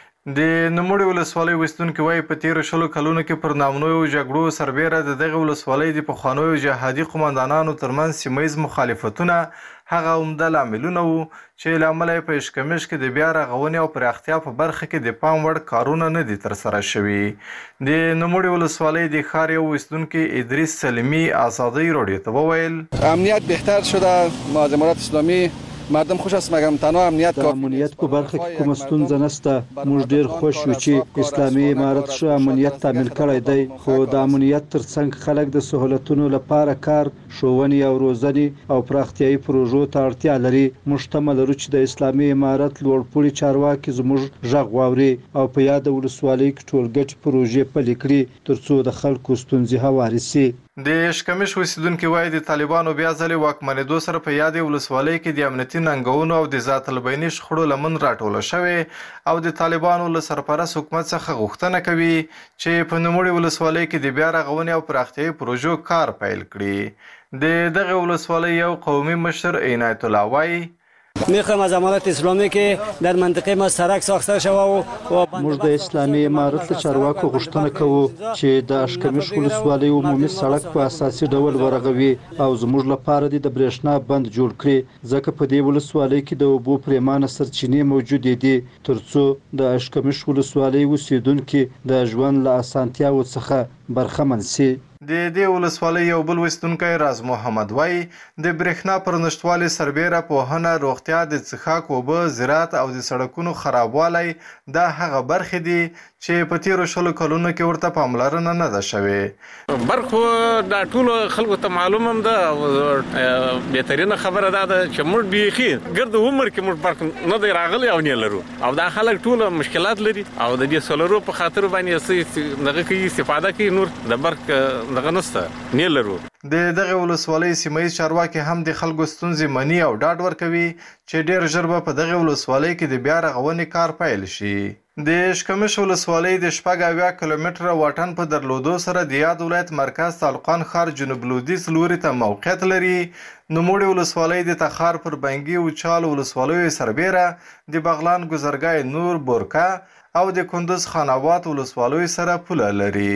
د نوموړي ولسوالۍ اوسیدونکو وايي په تیر شلو کلونو کې پر نامنویو جګړو سربېره د دغه ولسوالۍ د پخوانیو جهادي قومندانانو ترمنځ سیمه‌ییز مخالفتونه هغه عمده لاملونه وو چې له امله یې په اشکمش کې د بیا رغونې او پراختیا په برخه کې د پام وړ کارونه نه دي ترسره شوي. د نوموړي ولسوالۍ د ښار یو اوسیدونکي ادریس سلیمي آزادۍ راډیو ته وویل امنیت بهتر شده. ما د امارات اسلامي مردم خوش است مګم تنها امنیت کا امنیت په برخه کې کوم ستونزه نشته. موږ ډیر خوش یو چې اسلامي امارت شو امنیت تامین کړی دی. خو د امنیت ترڅنګ خلک د سہولتونو لپاره کار ښوونې او روزنې او پراختیايي پروژو ته اړتیا لري. موږ تمه لرو چې د اسلامي امارت لوړپوړي چارواکي زموږ غږ واوري او په یاد ولسوالۍ کې ټولګټ پروژې پلي کړي ترڅو د خلکو ستونزې هواري شي. د اشکمش اوسیدونکو وايي د طالبانو بیا ځلې واکمنېدو سره په یادې ولسوالۍ کې د امنیتي ننګونو او د ذات البیني شخړو لمن راټوله شوې او د طالبانو له سرپرست حکومت څخه غوښتنه کوي چې په نوموړي ولسوالۍ کې د بیا رغونې او پراختیايي پروژو کار پیل کړي. د دغه ولسوالۍ یو قومي مشر عنایت الله وايي میخوایم از امارت اسلامی که در منطقه ما سرک ساخته شوه و موږ د اسلامي امارت له چارواکو غوښتنه کوو چې د اشکمش ولسوالۍ عمومي سړک په اساسي ډول ورغوي او زموږ لپاره د برېښنا بند جوړ کړي ځکه په دې ولسوالۍ کې د اوبو پرېمانه سرچینې موجودې دي ترڅو د اشکمش ولسوالۍ اوسیدونکو د ژوند له اسانتیاوو څخه برخمن شي. د دې ولسوالۍ یو بل اوسیدونکی راز محمد وايي د برېښنا پر نشټوالي سربېره پوهنه روغتیا د څښاک اوبه زراعت او د سړکونو خرابوالی دا هغه برخې دي چې په تیرو شلو کلونو کې ورته پاملرنه نه ده شوې. برخو دا ټول خلکو ته معلوم هم ده. بهترینه خبره ده چې موږ بیخي ګرد عمر کې موږ برق نه دی راغلی او نه لرو او دا خلک ټول مشکلات لري او د دې سولرو په خاطر باندې دغه کوي استفاده کوي نور د برق دغه نسته نه لرو. د دغه ولسوالۍ سیمه‌ییز چارواکي هم د خلکو ستونزې مني او ډاډ ورکوي چې ډېر ژر به په دغه ولسوالۍ کې د بیا رغونې کار پیل شي. د اشکمش ولسوالۍ د شپږ اویا کیلومتره واټن په درلودو سره د یاد ولایت مرکز تعلقان ښار جنوب لویدیځ لوري ته موقعیت لري. نوموړي ولسوالۍ د تخار پر بنګي او چال ولسوالیو سربېره د بغلان ګذرګاه نور بورکا او د کندوز خان آباد ولسوالیو سره پوله لري.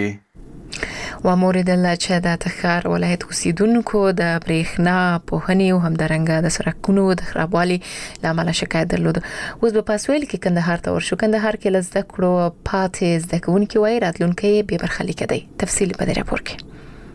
و مورد الله چې د تخار ولایت اوسیدونکو د برېښنا پوهنې او همدارنګه د سړکونو د خرابوالي لامل شکایت درلود. اوس په پاسویل کې کندهار ته ورشو. کندهار کې لزده کړو پاتې زده کوونکي وایي راتلونکي به برخلیک دی. تفصیل په دې راپور کې.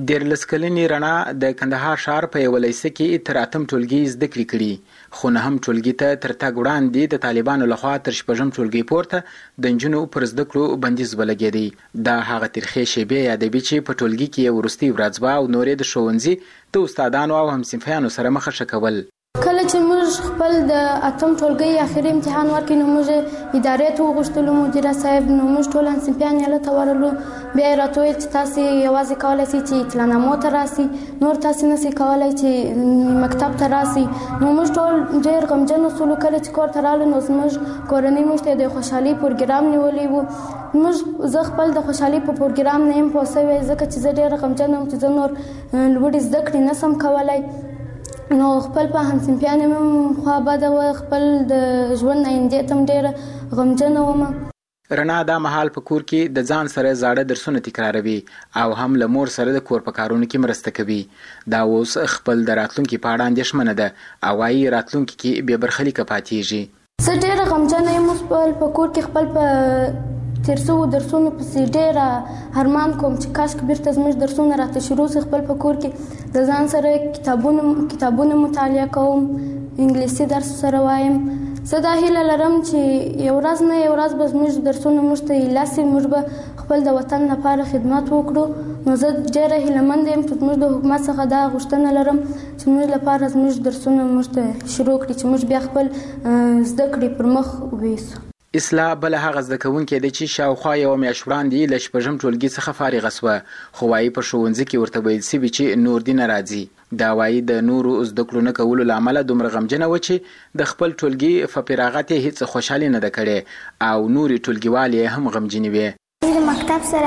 دیرلس کلنې رڼا د کندهار ښار په یوه لیسه کې تر اتم ټولګي زده کړې کړي، خو نهم ټولګي ته تر تګ وړاندې د طالبانو لخوا تر شپږم ټولګي پورته د نجونو پر زده کړو بندیز ولګېدی. دا هغه ترخې شیبې یادوي چې په ټولګي کې یو وروستۍ ورځ وه او نورې د ښوونځي د استادانو او همصنفیانو سره مخه ښه کول. کله چې موږ خپل د اتم ټولګي اخري امتحان ورکړ نو موږ ادارې ته وغوښتلو مدیره صاحب، نو موږ ټول همصنفیان یې هلته ورغلو. بیا یې راته وویل چې تاسې یوازې کولی شئ چې اطلاعنامو ته راسئ، نور تاسې نشئ کولی چې مکتب ته راسئ. نو موږ ټول ډېر غمجن شولو. کله چې کور ته رالو نو زموږ کورنۍ موږ ته د خوشحالۍ پروګرام نیولی و. موږ زه خپل د خوشحالۍ په پروګرام نه یم پوه شوې، ځکه چې زه ډېره غمجن وم چې زه نور لوړې زده کړې نشم کولی. نو خپل په همصنفیانو مې خوا بده وه، خپل د ژوند آیندې ته هم ډېره غمجنه وم. رڼا دا مهال په کور کې د ځان سره زاړه درسونه تکراروي او هم له مور سره د کور په کارونو کې مرسته کوي. دا اوس خپل د راتلونکي په اړه اندېښمنه ده او وایي راتلونکي کې بې برخلیکه پاتېږي. زه ډېره غمجنه یم. اوس په کور کې خپل په تیر شوو درسونو پسې ډېره ارمان کوم چې کاشکې بیرته زموږ درسونه راته شروع شي. خپل په کور کې د ځان سره کتابونه کتابونه مطالعه کوم، انګلیسي درس سره وایم. زه دا هیله لرم چې یو ورځ نه یو ورځ به زموږ درسونه موږ ته ایله شي، موږ به خپل د وطن لپاره خدمت وکړو. نو زه ډېره هیلهمنده یم چې زموږ د حکومت څخه دا غوښتنه لرم چې موږ لپاره زموږ درسونه موږ ته شروع کړي، چې موږ بیا خپل زده کړې پر مخ ویسو. اصلاح بله هغه زده کوونکې ده چې شاوخوا یوه میاشت وړاندې له شپږم ټولګي څخه فارغه شوه، خو وایي په ښوونځي کې ورته ویل شوي چې نور دې نه راځي. دا وایي د نورو زده کړو نه کولو له امله دومره غمجنه وه چې د خپل ټولګي په فراغت یې هېڅ خوشحالي نه ده کړې او نورې ټولګیوالې یې هم غمجنې وې. زه د مکتب سره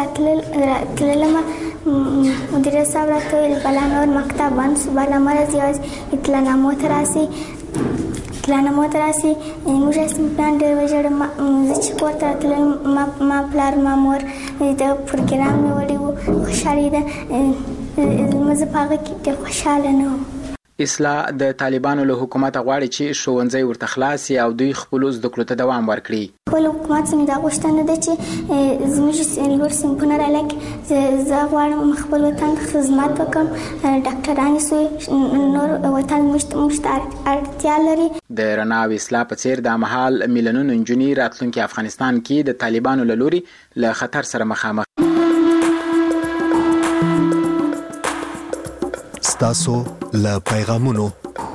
تللم، مدیره صاحب راته ویل بله نور مکتب بند شو، بله مه راځئ، یوازې اطلاعنامو ته راسئ اطلاعنامو ته راسئ. موږ همصنفیان ډېر وژړل. زه چې کور ته راتلم ما پلار ما مور د پروګرام نیولی و، خوشحالي ده. زه په هغه کې ډېر خوشحاله نه وم. اصلاح د طالبانو له حکومته غواړي چې ښوونځی ورته خلاص شي او دوی خپلو زده کړو ته دوام ورکړي. خپل حکومت څخه دا غوښتنه ده چې زموږ لوړ صنفونه رالیکي. زه غواړم خپل وطن ته خدمت وکړم، ډاکټرانې شوي، نور وطن موږ ته اړتیا لري. د رڼا او اصلاح په څېر دا مهال میلیونونه نجونې راتلونکي افغانستان کې د طالبانو له لوري له خطر سره مخامخ. ستاسو له پیغامونو.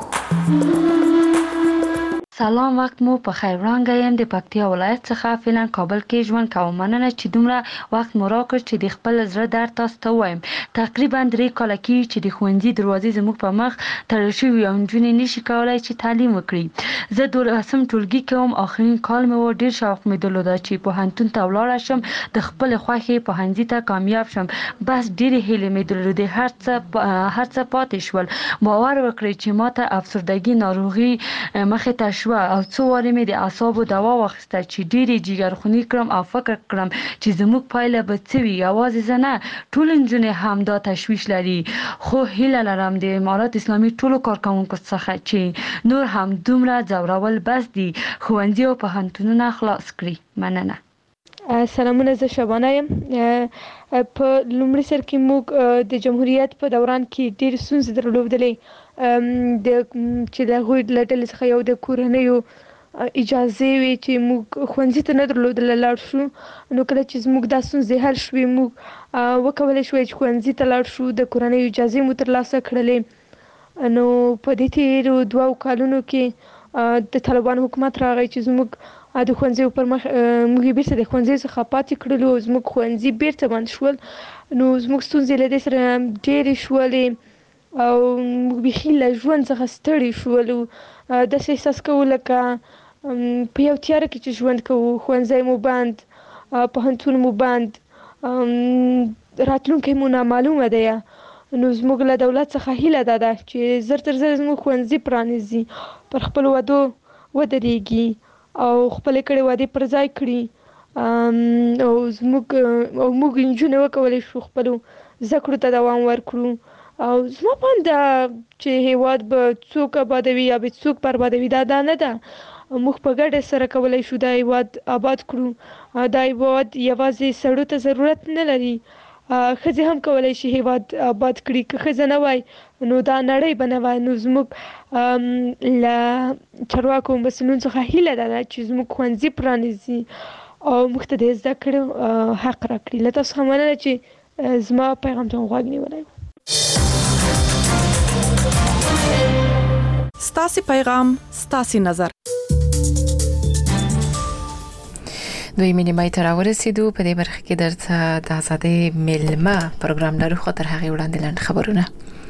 سلام، وخت مو په خیر. وړاندې یم د پکتیا ولایت څخه فعلا کابل کې ژوند کوم. مننه چې دومره وخت مو راکړ چې د خپل زړه درد تاسو ته ووایم. تقریبا درې کاله کېږي چې د ښوونځي دروازې زموږ په مخ تړل شوي او نجونې نشي کولی چې تعلیم وکړي. زه دولسم ټولګي کې وم، آخرین کال مې و. ډېر شوق مې درلوده چې پوهنتون ته ولاړه شم، د خپلې خوښې پوهنځي ته کامیاب شم. بس ډېرې هیلې مې درلودې، هر څه هر څه پاتې شول. باور وکړئ چې ما ته افسردګي ناروغي مخې ته شوه او څو وارې مې د اعصابو دوا واخیسته چې ډېرې جګرخوني کړم او فکر کړم چې زموږ پایله به څه وي. یوازې زه نه، ټول نجونې هم دا تشویش لري. خو هیله لرم د امارات اسلامي ټولو کارکوونکو څخه چې نور هم دومره ځورول بس دي، ښوونځي او پوهنتونونه خلاص کړي. مننه. سلامونه، زه شبانه یم. په لومړي سر کې موږ د جمهوریت په دوران کې ډېرې ستونزې درلودلې، د چې د هغوی له ډلې څخه یو د کورنیو اجازې وې چې موږ ښوونځي ته نه درلودله لاړ شو. نو کله چې زموږ دا ستونزې حل شوې، موږ وکولی شوی چې ښوونځي ته لاړ شو. د کورنیو اجازې مو ترلاسه کړلې. نو په دې تېرو دوو کالونو کې د طالبانو حکومت راغی چې زموږ د ښوونځیو پر مخ موږ یې بیرته د ښوونځیو څخه پاتې کړلو او زموږ ښوونځي بیرته بند شول. نو زموږ ستونزې له دې سره ډېرې شولې او موږ بیخي له ژوند څخه ستړي شولو. داسې احساس کوو لکه په یو تیاره کې چې ژوند کوو. ښوونځی مو بند، پوهنتون مو بند، راتلونکی مو نامعلومه دی. نو زموږ له دولت څخه هیله دا ده چې زر تر زر زموږ ښوونځي پرانیزي، پر خپلو وعدو ودرېږي او خپلې کړې وعدې پر ځای کړي او زموږ او موږ نجونې وکولی شو خپلو زده کړو ته دوام ورکړو. او زما په اند چې هیواد به څوک آبادوي یا به څوک بربادوي، دا دا نه ده. موږ په ګډه سره کولی شو دا هیواد آباد کړو. دا هیواد یوازې سړو ته ضرورت نه لري، ښځې هم کولی شي هیواد آباد کړي. که ښځه نه وای نو دا نړۍ به نه وای. نو زموږ له چارواکو مسؤلینو څخه هیله ده چې زموږ ښوونځي پرانیزي او موږ ته د زده کړو حق راکړي. له تاسو څخه مننه چې زما پیغام ته غوږ نیولی و. ستاسې پیغام ستاسې نظر. دوی مینیمای ته راورسېدو. په دې برخه کې درته د آزادۍ میلمه پروګرام لرو، خو تر هغې وړاندې لنډ خبرونه.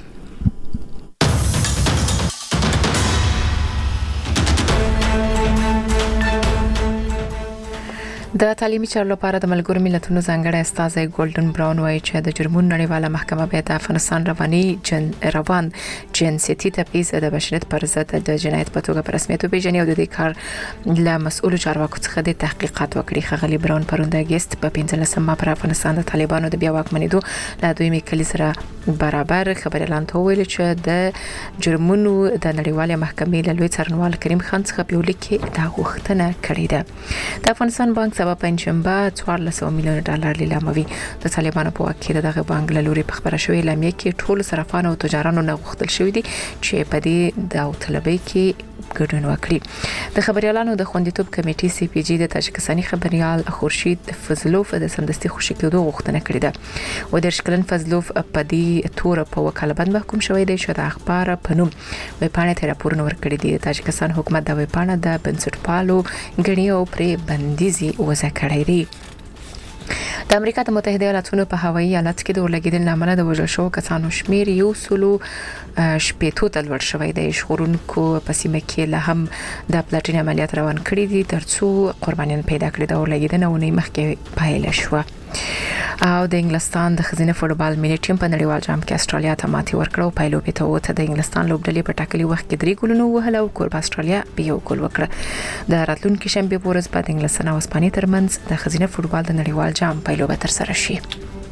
د تعلیمي چارو لپاره د ملګرو ملتونو ځانګړی استازی ګولډن براون وایي چې د جرمونو نړیواله محکمه باید د افغانستان رواني جن روان جنسيتي تبعیض د بشریت پر ضد د جنایت په توګه په رسمیت وپیژني او د دې کار له مسؤلو چارواکو څخه د تحقیقات وکړي. ښاغلي براون پرون د اگست په پنځلسمه پر افغانستان د طالبانو د بیا واکمنېدو له دویمې کلي سره برابر خبر اعلان ته ویل چې د جرمونو د نړیواله محکمې له لوی څارنوال کریم خان څخه په لیک کې دا غوښتنه کړې ده. د افغانستان بانک سبا پنځمبه څوارلس میلیون ډالر لیلاموي. د طالبانو په واک کې دغه بانک له لوري په خبره شوې اعلامیه کې ټول صرافان او تجارانو نه غوښتل شوې دي چې په دې داوطلبۍ کې ګډون وکړي. د خبريالانو د خوندیتوب کمیټې سی پی جی د تاجکستاني خبريال خورشید فضلوف د سمدستي خوشی کېدو غوښتنه کړې ده. و د شکلن فضلوف په دې تور په وکاله بند محکوم شوی دی چې د اخبار په نوم وې پاڼه ته راپورونه ورکړي دي. تاجکستان حکومت د وې پاڼه د بنسټپالو غړي او پرې بنديزي وضع کړی دی. د امریکا د متحده ایالاتونو په هوایي ایالت کې د ورلګیدل نامنه د وژل شو کسانو شمیر یو سلو شپېتو ته لوړ شوی دی. ژغورونکو په سیمه کې له هم د پلاټین عملیات روان کړي دي ترڅو قربانیان پیدا کړي. د ورلګیدنه ونې مخکې پایله شوه. او د انګلستان د خزینه فوټبال ملي ټیم په نړیوال جام کې استرالیا ته ماتې ورکړه. پایلوبې ته وته د انګلستان لوبډلې په ټاکلي وخت کې درې ګولونه وهله او کوربه استرالیا به یو ګول وکړه. د راتلونکي شنبه په ورځ په انګلستان او اسپانیا ترمنځ د خزینه فوټبال د نړیوال جام پایلوبه تر سره شي.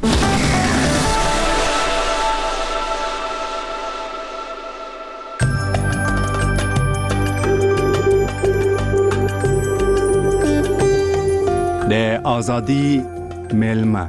د آزادی میلمه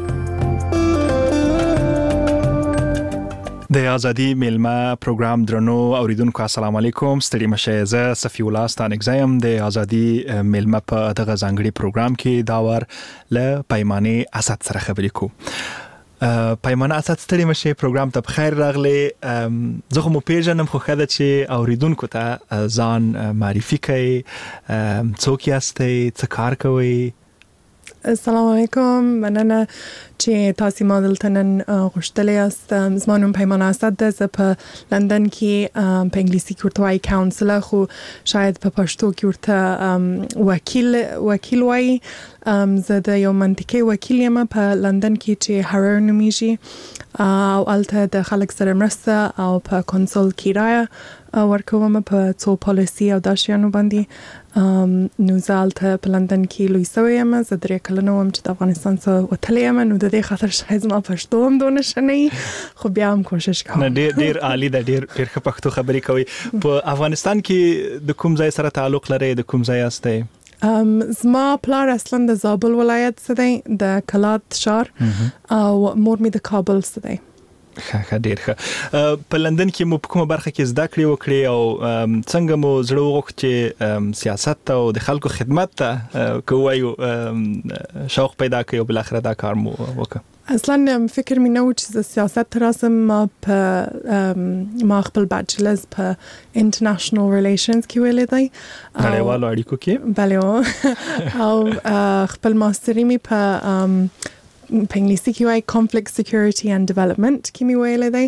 د ازادي میلمه پروګرام درنو اوریدونکو السلام علیکم. ستړي مشه. زه صفی الله ستانګزایم. د ازادي میلمه په دغه ځانګړي پروګرام کې داور ل پیمانه اسد سره خبرې کو. پیمانه اسد ستړي مشه پروګرام ته بخیر راغلی. زه خو مو پیژنم خو خاله چې اوریدونکو ته ځان معرفي کړئ. څوک یاستئ؟ څه کار کوئ؟ السلام علیکم. مننه چې تاسو ما دلته نن غوښتلې یاست. زما نوم پیمانه اسد ده. زه په لندن کې په انګلیسي کې ورته وایي کاونسلر، خو شاید په پښتو کې ورته وکیل وکیل وایي. زه د یو منطقي وکیل یم په لندن کې چې هارر نومیږي او الته د خلک سره مرسته او په کنسول کرایه ورکوم په څو پالیسي او داشیانو باندې. نو زه الته په لندن کې لوی سوی یم. زه درې کلونه وم چې د افغانستان څخه وتلې یم. نو د دې خاطر شاید زما پښتو هم دونه ښه نه وي، خو بیا هم کوشش کوم. ډېر ډېر عالی ده. ډېر ډېر ښه پښتو خبرې کوي. په افغانستان کې د کوم ځای سره تعلق لرئ؟ د کوم ځای یاستئ؟ زما پلار اصلا د زابل ولایت څخه دی، د کلات شهر، او مور مې د کابل څخه دی. ښه ډېر ښه. په لندن کې مو په کومه برخه کې زده کړې وکړې او څنګه مو زړه وغوښت چې سیاست او د خلکو خدمت ته کوی شوق پیدا کړی او بل اخر دا کار مو وکړ؟ اصلا فکر مې نه و چې د سیاست راسم. ما په ما خپل بیچلرز په انټرنیشنل ریلیشنز کې ویلې دی، نړیوالو اړیکو کې. بله. او خپل ماستري مې په په انګلیسي کې وایي conflict security and development کې مې ویلې دی.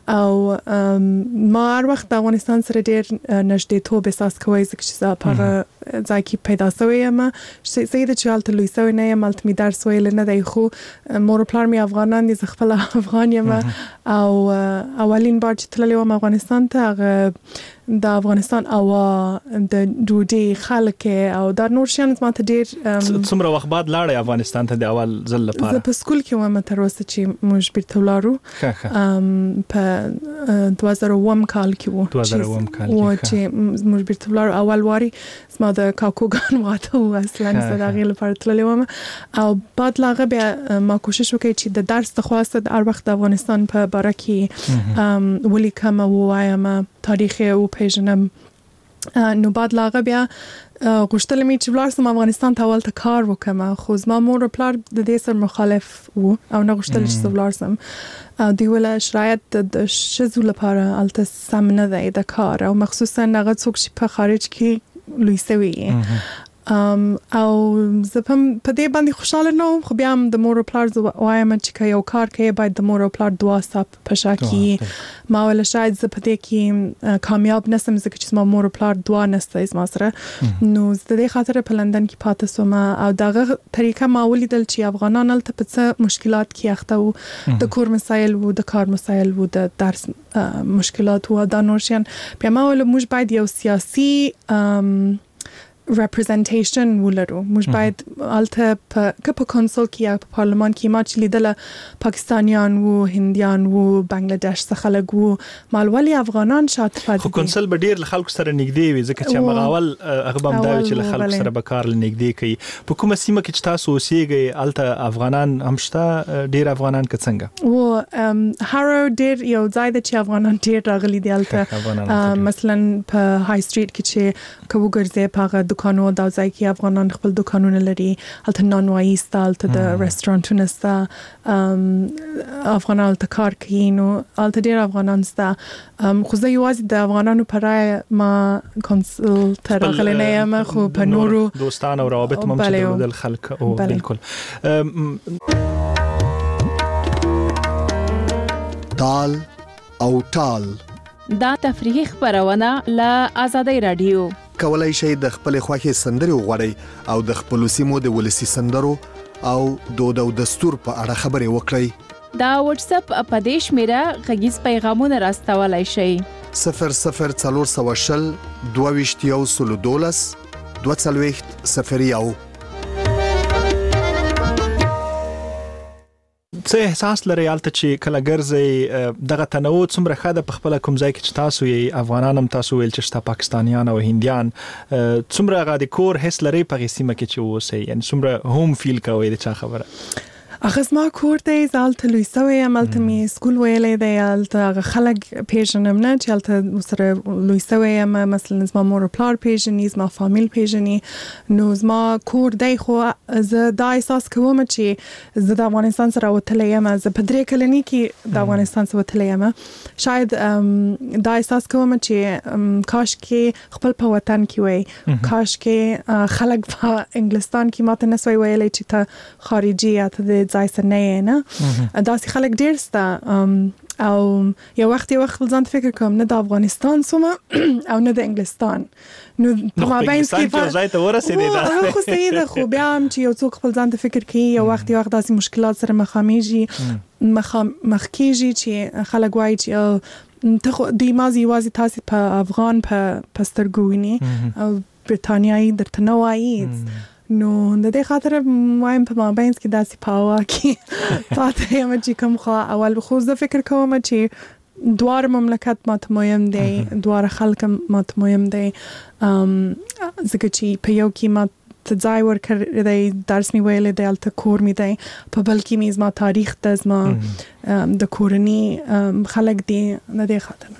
او ما هر وخت د افغانستان سره ډېر نږدېتوب احساس کوی ځکه چې زه په هغه ځای کې پیدا شوې یم. څه ده چې هلته لوی شوې نه یم، هلته مې درس ویلی نه دی، خو مور و پلار مې افغانان دي، زه خپله افغان یم. او اولین بار چې تللی وم افغانستان ته هغه د افغانستان او د ډوډۍ خلک او د نور شیان زما ته ډیر څومره وخت بعد لاړې افغانستان ته د اول ځل لپاره؟ زه په سکول کې وم تر اوسه چې موږ بیرته ولاړو په دوه زره اووه کال کې وو دوه زره اووه کال کې چې موږ بیرته ولاړو. اول واري زما د کاکوګان واده و اصلا زه د هغې لپاره تللی وم او بعد له هغه بیا ما کوشش وکړ چې د درس د خواسته د هر وخت د افغانستان په باره کې ولیکم او ووایم تاریخ او پیژنم. نو بعد له هغه بیا غوښتل مې چې ولاړ سم افغانستان ته اول ته کار وکړم خو زما مور او پلار د دې سره مخالف وو او نه غوښتل چې زه ولاړ سم. دوی ویل شرایط د ښځو لپاره هلته سم نه دی د کار او مخصوصا هغه څوک چې په خارج کې لوی سوي ام او زه په دې باندې خوشاله نه وم خو بیا هم د مور او پلار وایم چې که یو کار کوي باید د مور او پلار دعا ستا په شا کړي. ما ویل شاید زه په دې کې کامیاب نسم ځکه چې زما مور او پلار دعا نسته زما سره نو زه د دې خاطر په لندن کې پاتې سوم او دغه طریقه ما ولیدل چې افغانان هلته په څه مشکلات کې اخته وو د کور مسایل وو د کار مسایل وو د درس مشکلات وو دا نور شیان. بیا ما ویل موږ باید یو سیاسي representation ولرو موږ باید الته په په کنسول کې یا په پارلمان کې ما چې لیدله پاکستانیان وو هندیان وو بنگلاديش څخه خلک وو مالولي افغانان شاته پاتې خو کنسول به ډیر خلکو سره نږدې وي ځکه چې هغه اول هغه بم دا چې خلکو سره به کار نږدې کوي. په کومه سیمه کې چې تاسو اوسېږئ الته افغانان هم شته ډیر افغانان که څنګه؟ و هارو ډیر یو ځای د چې افغانان ډیر راغلي دي الته مثلا په های سټریټ کې چې کوو ګرځي په دکانو دا ځای کې افغانان خپل دکانونه لري هلته نانوایي ستا هلته د رستورانټونه ستا افغانان هلته کار کوي نو هلته ډېر افغانان ستا خو زه یوازې د افغانانو په رایه ما کنسل ته راغلی نه یم خو په نورو دوستان او روابط هم چې درلودل خلک او بالکل. تال او تال دا تفریحي خبرونه له آزادۍ رادیو کولای شئ د خپل خوښي سندري وغوړئ او د خپل سیمو د ولسی سندرو او دود او دستور په اړه خبرې وکړئ. دا واتس اپ په دې شمیره غږیز پیغامونه راستولای شئ صفر صفر څلور سوه شل دوه ویشت یو سل دولس دوه څلوېښت صفر یو. څه احساس لري الته چې کله ګرځي دغه تنوع څومره ښه ده په خپل کوم ځای کې چې تاسو یې افغانان هم تاسو ویل چې شته پاکستانیان او هندیان څومره هغه د کور حس لري په سیمه کې چې اوسئ یعنی څومره هوم فیل کوئ د چا خبره؟ اخه زما کور دی زه هلته لوی سوی یم هلته مې سکول ویلی دی هلته هغه خلک پیژنم نه چې هلته سره لوی سوی یم مثلا زما مور و پلار پیژني زما فامیل پیژني نو زما کور دی خو زه دا احساس کوم چې زه د افغانستان سره وتلی یم زه په درې کلنۍ کې د افغانستان سره وتلی یم شاید دا احساس کوم چې کاش کې خپل په وطن کې وای کاش کې خلک په انګلستان کې ماته نسوي ویلی چې ته خارجي یا ته ځای سره نه نه داسې خلک ډېر سته او یو وخت یو وخت ځان فکر کوم نه د افغانستان سوم او نه د انګلستان نو په مابین کې ځای ته ورسېدې دا خو صحیح ده خو بیا هم چې یو څوک خپل ځان ته فکر کوي یو وخت یو وخت داسې مشکلات سره مخامېږي مخ کېږي چې خلک وایي چې ته خو دوی مازې یوازې تاسې په افغان په سترګو ویني او برټانیایي درته نه وایي نو د دې خاطر وایم په مابین کې داسې پاوا کې پاتې یم چې کوم خو اول خو زه فکر کوم چې دوار مملکت ماته مهم دی دوار خلک ماته مهم دی ځکه چې په یو کې ما ته ځای ورکړی دی درس مې ویلی دی هلته کور مې دی په بل کې مې زما تاریخ ده زما د کورنۍ خلک دي د دې خاطر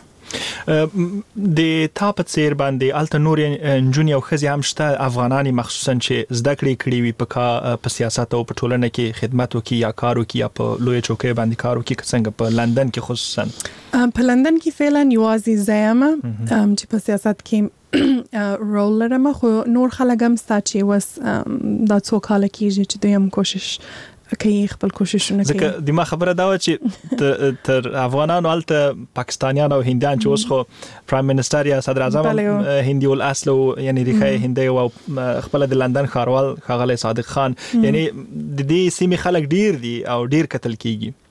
د تا په څیر باندې الته نور نجونې او ښځې هم شته افغانانې مخصوصا چې زده کړې کړې وي په په سیاست او په ټولنه کې خدمت وکړي یا کار وکړي یا په لویه چوکۍ باندې کار وکړي که څنګه په لندن کې خصوصا په لندن کې فعلا یوازې زه یم چې په سیاست کې رول لرم خو نور خلک هم ستا چې اوس دا څو کاله کېږي چې دوی هم کوشش کوي خپل کوششونه کوي ځکه د ما خبره دا و چې تر افغانانو هلته پاکستانیان او هندیان چې اوس خو پرایم منسټر یا صدر اعظم هندي الاصل یعنی ریښه هندي او خپل د لندن ښاروال ښاغلی صادق خان یعنی د دې سیمې خلک ډیر دي او ډیر کتل کیږي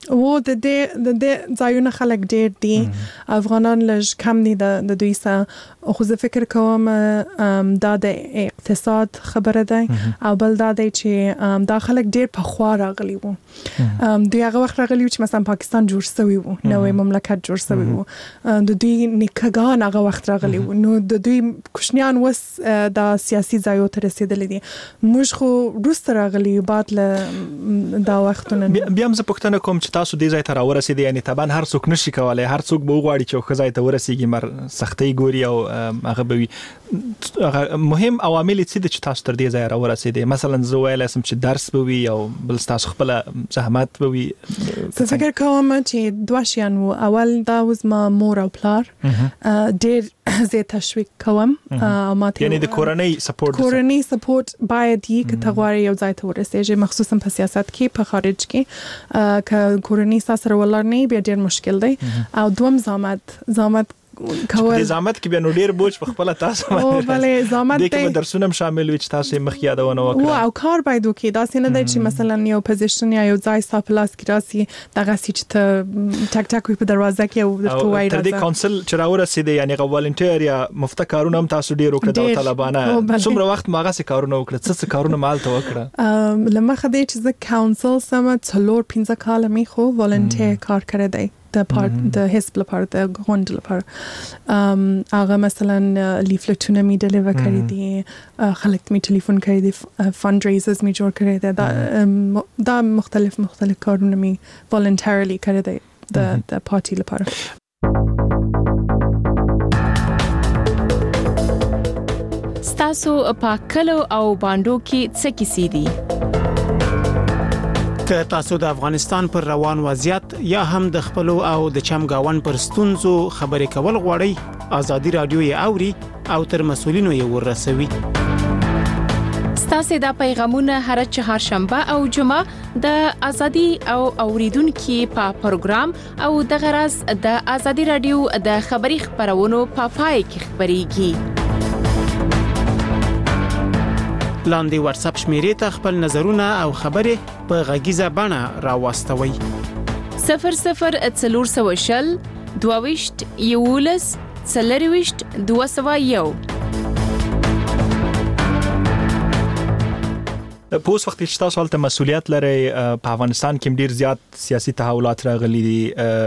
و د دې د دې ځایونه خلک ډېر دي افغانان لږ کم دي د دوی سره خو زه فکر کوم دا د اقتصاد خبره ده او بل دا دی چې دا خلک ډېر پخوا راغلي وو دوی هغه وخت راغلي وو چې مثلا پاکستان جوړ شوی وو نوې مملکت جوړ شوی وو د دوی نیکهګان هغه وخت راغلي وو نو د دوی کوشنیان وس د سیاسي ځایو ته رسیدلي دي موږ خو وروسته راغلي یو بعد له دا وختونه بیا هم زه پوښتنه کوم چې تاسو دې ځای ته راورسېدئ یعنې طبعا هر څوک نشي کولی هر څوک به وغواړي چې ښه ځای ته ورسېږي مر سختۍ ګوري او هغه به وي مهم عوامل څه دي چې تاسو تر دې ځایه راورسېدئ مثلا زه ویلی سم چې درس به وي او بل ستاسو خپله زحمت به وي زه فکر کوم چې دوه شیان وو اول دا اوس ما مور او پلار ډېر زه تشویق کوم یعنې د کورنۍ سپورټ کورنۍ سپورټ باید یې که ته غواړې یو ځای ته ورسېږې مخصوصا په سیاست کې په خارج کې که کورنۍ ستا سره ولاړ نه بیا ډېر مشکل دی او دوم زحمت زحمت کول د زحمت کې بیا نو ډېر بوج په خپل تاسو باندې او بلې زحمت دی د درسونه شامل وي چې تاسو مخ یادونه وکړه او کار باید وکړي دا څنګه دی چې مثلا یو پوزیشن یا یو ځای ستا په لاس کې راسي دغه چې ته ټک ټک په دروازه کې او درته وایي تر دې کونسل چې راورسېدې یعنی غوالنټیر یا مفته کارونه هم تاسو ډېر وکړه د طالبانه څومره وخت ماغه سي کارونه وکړه څه څه کارونه مال ته وکړه لمخه دی چې زه کونسل سم څلور پنځه کال می خو والنټیر کار کړی دی د پارت د حزب لپاره د غونډ لپاره هغه مثلا لیفلټونه می ډیلیور کړی دي خلک می ټلیفون کړی دي فند ریزرز می جوړ کړی دي دا دا مختلف مختلف کارونه می والنټریلی کړی دي د د پارټي لپاره ستاسو په کلو او باندو کې څه کیسې دي که تاسو د افغانستان پر روان وضعیت یا هم د خپل او د چمګاون پر ستونزو خبرې کول غواړئ ازادي رادیو یې اوري او تر مسولینو یې ورسوي ستاسو د پیغامونه هر چهارشنبه او جمعه د ازادي او اوریدونکو په پروګرام او د غرض د ازادي رادیو د خبري خبرونو په پای کې خبريږي لاندې واتس اپ شمیرې ته خپل نظرونه او خبرې په غږیزه بڼه راوستوي صفر صفر څلور سوه شل دوه ویشت یولس څلور ویشت دوه سوه یو په اوس وخت کې تاسو هلته مسؤلیت لرئ په افغانستان کې ډیر زیات سیاسي تحولات راغلي دي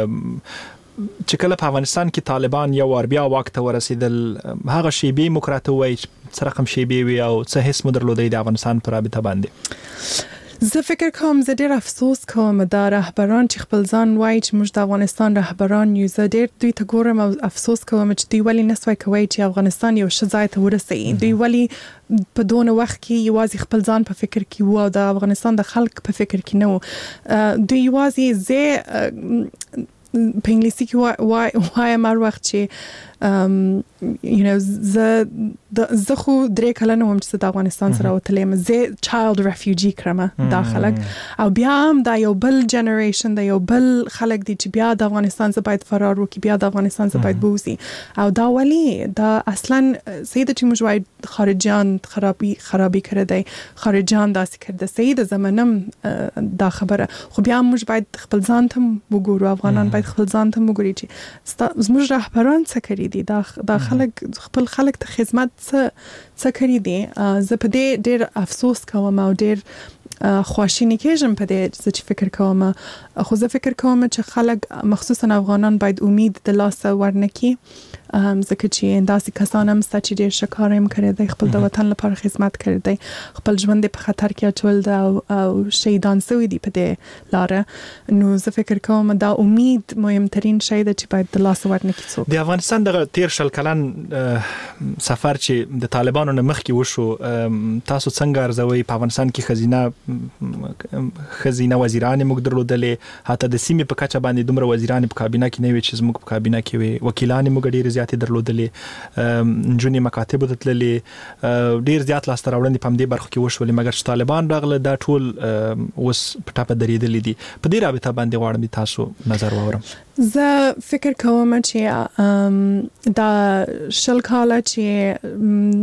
چې کله په افغانستان کې طالبان یو ور بیا وخت ورسېدل هغه شی به مکراتو وای څه رقم شی به وي او څه هیڅ مدرلودي د افغانستان پر رابطه باندې زه فکر کوم زه ډېر افسوس کوم دا رهبران چې خپل ځان وایي چې موږ د افغانستان رهبران یو زه ډېر دوی ته ګورم او افسوس کوم چې دوی ولې نسوي کوي چې افغانستان یو ښه ځای ته ورسېږي دوی ولې په دونه وخت کې یوازې خپل ځان په فکر کې وو او د افغانستان د خلک په فکر کې نه وو دوی یوازې زه په انګلیسي کې وای وای مر وخت چې you know زه زه خو درې کلنه وم چې د افغانستان سره وتلم زه چایلد ریفیوجی کړم دا خلک او بیا هم دا یو بل جنریشن دا یو بل خلک دي چې بیا د افغانستان څخه باید فرار وکړي بیا د افغانستان څخه باید بوزي او دا ولی دا اصلا سید چې موږ وای خارجيان خرابي خرابي کړی دی خارجيان داسې کړی سید زمانم دا خبره خو بیا موږ باید خپل ځان ته وګورو افغانان باید خپل ځان ته وګوري چې زموږ رهبران څه کوي دي دا دا خلک خپل خلک ته خدمت څه څه کوي دي زه په دې ډېر افسوس کوم او ډېر خواشینی کېږم په دې چې فکر کوم خو زه فکر کوم چې خلک مخصوصا افغانان باید امید د لاسه ورنکړي ځکه چې داسې کسان هم ستا چې ډېر ښه کار هم کړی دی خپل د وطن لپاره خدمت کړی دی خپل ژوند په خطر کې اچول دی او شهیدان سوي دي په دې لاره نو زه فکر کوم دا امید مهمترین شی ده چې باید د لاسه ورنکړي څوک د افغانستان دغه تیر شل کلن سفر چې د طالبانو نه مخکې وشو تاسو څنګه ارزوي په افغانستان کې خزینه خزینه وزیران موږ درلودلې حتی د سیمې په کچه باندې دومره وزیران په کابینه کې نه وي چې زموږ په کابینه کې وي وکیلان موږ ډېر زیات درلودلې نجونې مکاتب ته تللې ډېر زیات لاسته راوړنې په دې برخه کې وشولې مګر چې طالبان راغله دا ټول اوس په ټاپه درېدلې دي په دې رابطه باندې غواړم تاسو نظر واورم زه فکر کوم چې دا شل کاله چې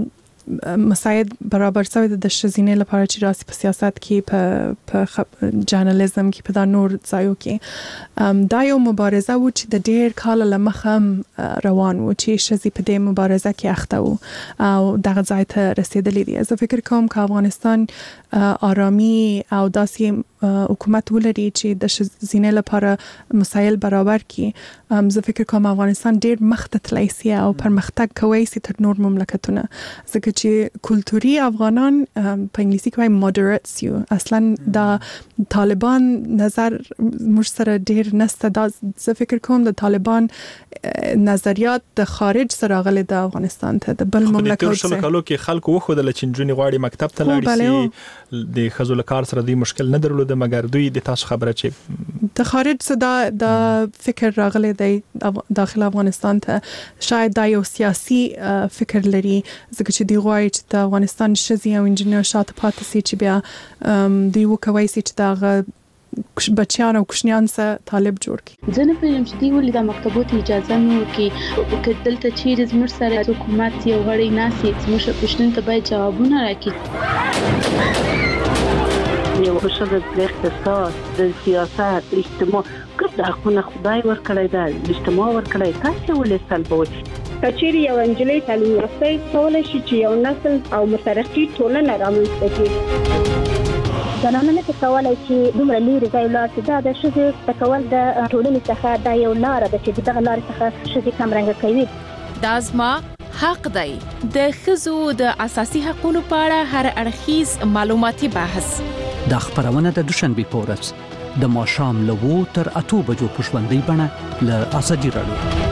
مساعد برابر شوی د ښځینې لپاره چې راسي په سیاست کې په په جرنالیزم کې په دا نور ځایو کې دا یو مبارزه و چې د ډېر کال له مخه روان و چې ښځې په دې مبارزه کې اخته و او دغه ځای ته رسېدلې دي. زه فکر کوم که افغانستان آرامي او داسې حکومت ولري چې د ښځینې لپاره مسایل برابر کړي، زه فکر کوم افغانستان ډېر مخته تللی سي او پرمختګ کوی سي تر نور مملکتونه، ځکه چې کلتوري افغانان په انګلیسي کې وایي مودریټس یو. اصلا د طالبان نظر موږ سره ډېر نسته. دا زه فکر کوم د طالبان نظریات د خارج سره راغلي د افغانستان ته د بل مملکت څخه. خو د کالو کې خلکو وښودل چې نجونې غواړي مکتب ته لاړ شي، د ښځو له کار سره دوی مشکل نه درلود، مګر دوی د تاسو خبره چې د خارج څخه د فکر راغلي دی داخل افغانستان ته، شاید دا یو سیاسي فکر لري، ځکه چې دوی غواړي چې د افغانستان ښځې او انجینر شاته پاتې سي، چې بیا دوی وکوي سي چې دغه بچیان او کوشنیان سره طالب جوړ کړي. زه نه پوهیږم چې دوی ولې د مکتبونو اجازه نه ورکوي، که دلته چیرې زموږ سره حکومت یو غړی ناسي زموږ پوښتنو ته باید جوابونه راکړي. یو ښځه د اقتصاد، د سیاست، اجتماع ګرد حقونه خدای ورکړی دی، اجتماع ورکړی، تاسو ولې سلبوي؟ کچېرې یو انجلۍ تعلیم یافته کولای شي چې یو نسل او مترقي ټولنه رامنځته کړي. زنانه نه کولای چې دومره لري ځای لاړ شي. دا د ښځې تکول د ټولنې څخه دا یو لار ده چې دغه لار څخه ښځې کمرنګه کوي. دا زما حق دی. د ښځو د اساسي حقوقو په اړه هر اړخیز معلوماتي بحث. دا خبرونه د دوشنبه په ورځ د ماښام له وو تر اته بجو په ژوندۍ بڼه له ازادي راډیو.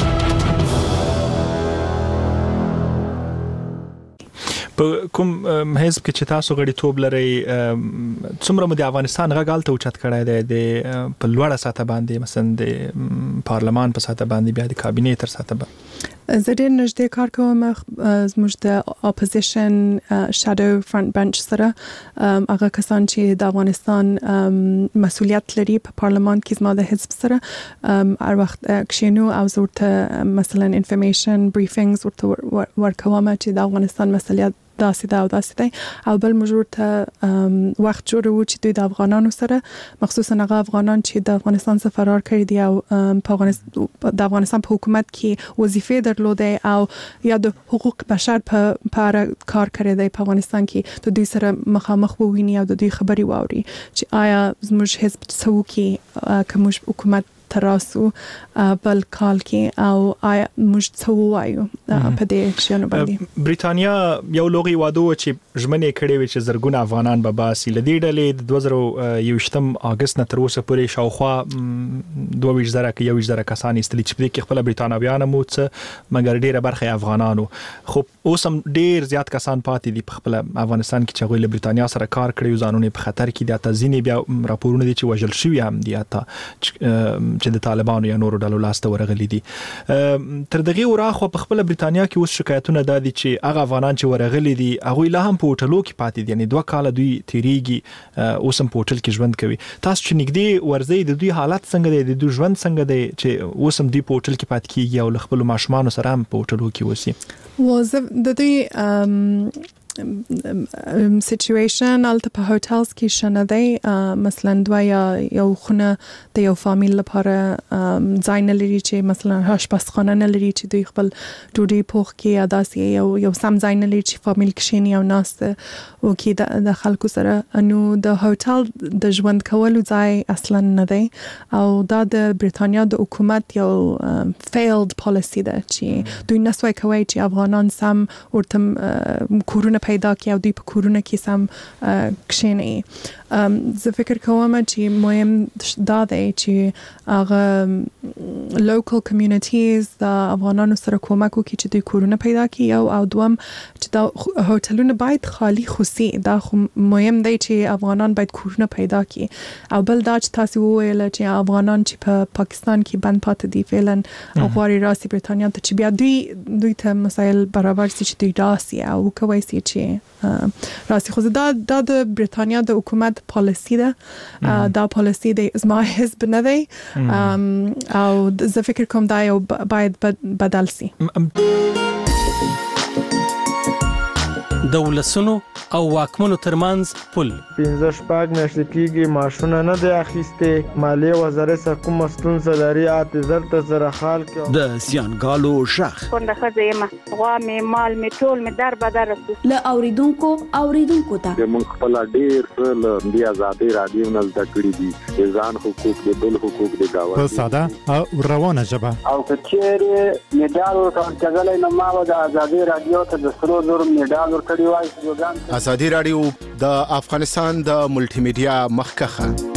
په کوم حزب کې چې تاسو غړیتوب لرئ، څومره مو د افغانستان غږ هلته اوچت کړی دی د په لوړه سطح باندې، مثلا د پارلمان په سطح باندې، بیا د کابینې تر سطح باندې؟ زه ډېر نږدې کار کوم زموږ د اپوزیشن شادو فرنٹ بنچ سره، هغه کسان چې د افغانستان مسؤلیت لري په پارلمان کې زما د حزب سره هر وخت کښینو او زه ورته مثلا انفارمیشن بریفینګز ورته ورکوم چې د افغانستان مسؤلیت داسې ده او داسې دی، او بل موږ ورته وخت جوړوو چې دوی د افغانانو سره، مخصوصا هغه افغانان چې د افغانستان څخه فرار کړي دي او په د افغانستان په حکومت کې وظیفې درلودې او یا د حقوق بشر په اړه کار کړی دی په افغانستان کې، د دوی سره مخامخ وویني او د دوی خبرې واوري چې آیا زموږ حزب څه وکړي که موږ حکومت تراسو بل کال کې او آیا موږ څه وایو په دې شنو باندې. بریتانیا یو لوغي واده چې ژمنې کړې وي چې زرګونه افغانان به باسي. لدې ډلې د دوه زره یوویشتم اگست نه تر اوسه پورې شاوخوا دوه ویشت زره کې یو ویشت زره کسان ایستلي چې په دې کې خپل بریتانویان مو څه، مګر ډیره برخه افغانانو. خو اوس هم ډیر زیات کسان پاتې دي په خپل افغانستان کې چې غوښله بریتانیا سره کار کړی، ځانونه په خطر کې دي. تاسو ځینې بیا راپورونه دي چې وژل شوی هم دي، اته چې د طالبانو یا نورو ډلو لاسته ورغلي دي. تر دغه وراخه په خپل بریتانیا کې اوس شکایتونه دادي چې هغه افغانان چې ورغلي دي هغه لا هم په هوټلو کې پاتې دي، یعنی دوه کال دوی تیریږي اوس هم په هوټل کې ژوند کوي. تاسو چې نګدي ورځي د دوی حالت څنګه دی، د دوی ژوند څنګه دی چې اوس هم دوی په هوټل کې پاتې کیږي او خپل ماشومان سره هم په هوټلو کې وسی؟ وظیفه د دوی سچویشن البته په هوټلز کې شنه دی، مثلا دوه یا یو خونه د یو فامیل لپاره ځای نه لري چې مثلا آشپزخانه نه لري چې دوی خپل ډوډۍ پوخ کړي، یا داسې یو یو سم ځای نه لري چې فامیل کښیني او ناسته وکړي د خلکو سره. نو د هوټل د ژوند کولو ځای اصلا نه دی، او دا د بریتانیا د حکومت یو فیلډ پالیسی ده چې دوی نسوي کوي چې افغانان سم ورته کورونه پیدا کړي او دوی په کورونه کې سم کښیني. زه فکر کوم چې مهم دا دی چې هغه لوکل کمیونټیز د افغانانو سره کومک وکړي چې دوی کورونه پیدا کړي، او او دوم چې دا هوټلونه باید خالی خوسي. دا خو مهم دی چې افغانان باید کورونه پیدا کړي، او بل دا چې تاسو وویل چې افغانان چې په پا پاکستان کې بند پاتې دي فعلا او غواړي راسي بریتانیا ته چې بیا دوی دوی ته مسایل برابر سي چې دوی راسي او کوي سي چې راسي. خو دا دا د بریتانیا د حکومت پالیسی ده، دا پالیسی د زما حزب نه دی، او زه فکر کوم دا یو باید بدل سي. د ولسونو او واکمنو ترمنځ پل. پنځه شپږ میاشتې کېږي ماشونه نه دی اخیستې. مالیې وزارت سره کومه ستونزه لري اته زر ته زره حال کې. د زیانګالو ژغ څنګه ښځه یم غوا مې مال مې ټول مې در بدر له اوریدونکو اوریدونکو ته موږ خپل ډیر څه له د آزادۍ رادیو نه زده کړي دي د ځان حقوق د بل حقوق د گاونډي په ساده او روانه ژبه. او کچېره میډال ورکړل کېدل نو ما د آزادۍ رادیو ته د سرو زر میډال ورکړی وای. آزادۍ رادیو د افغانستان د ملټي میډیا مخکخه.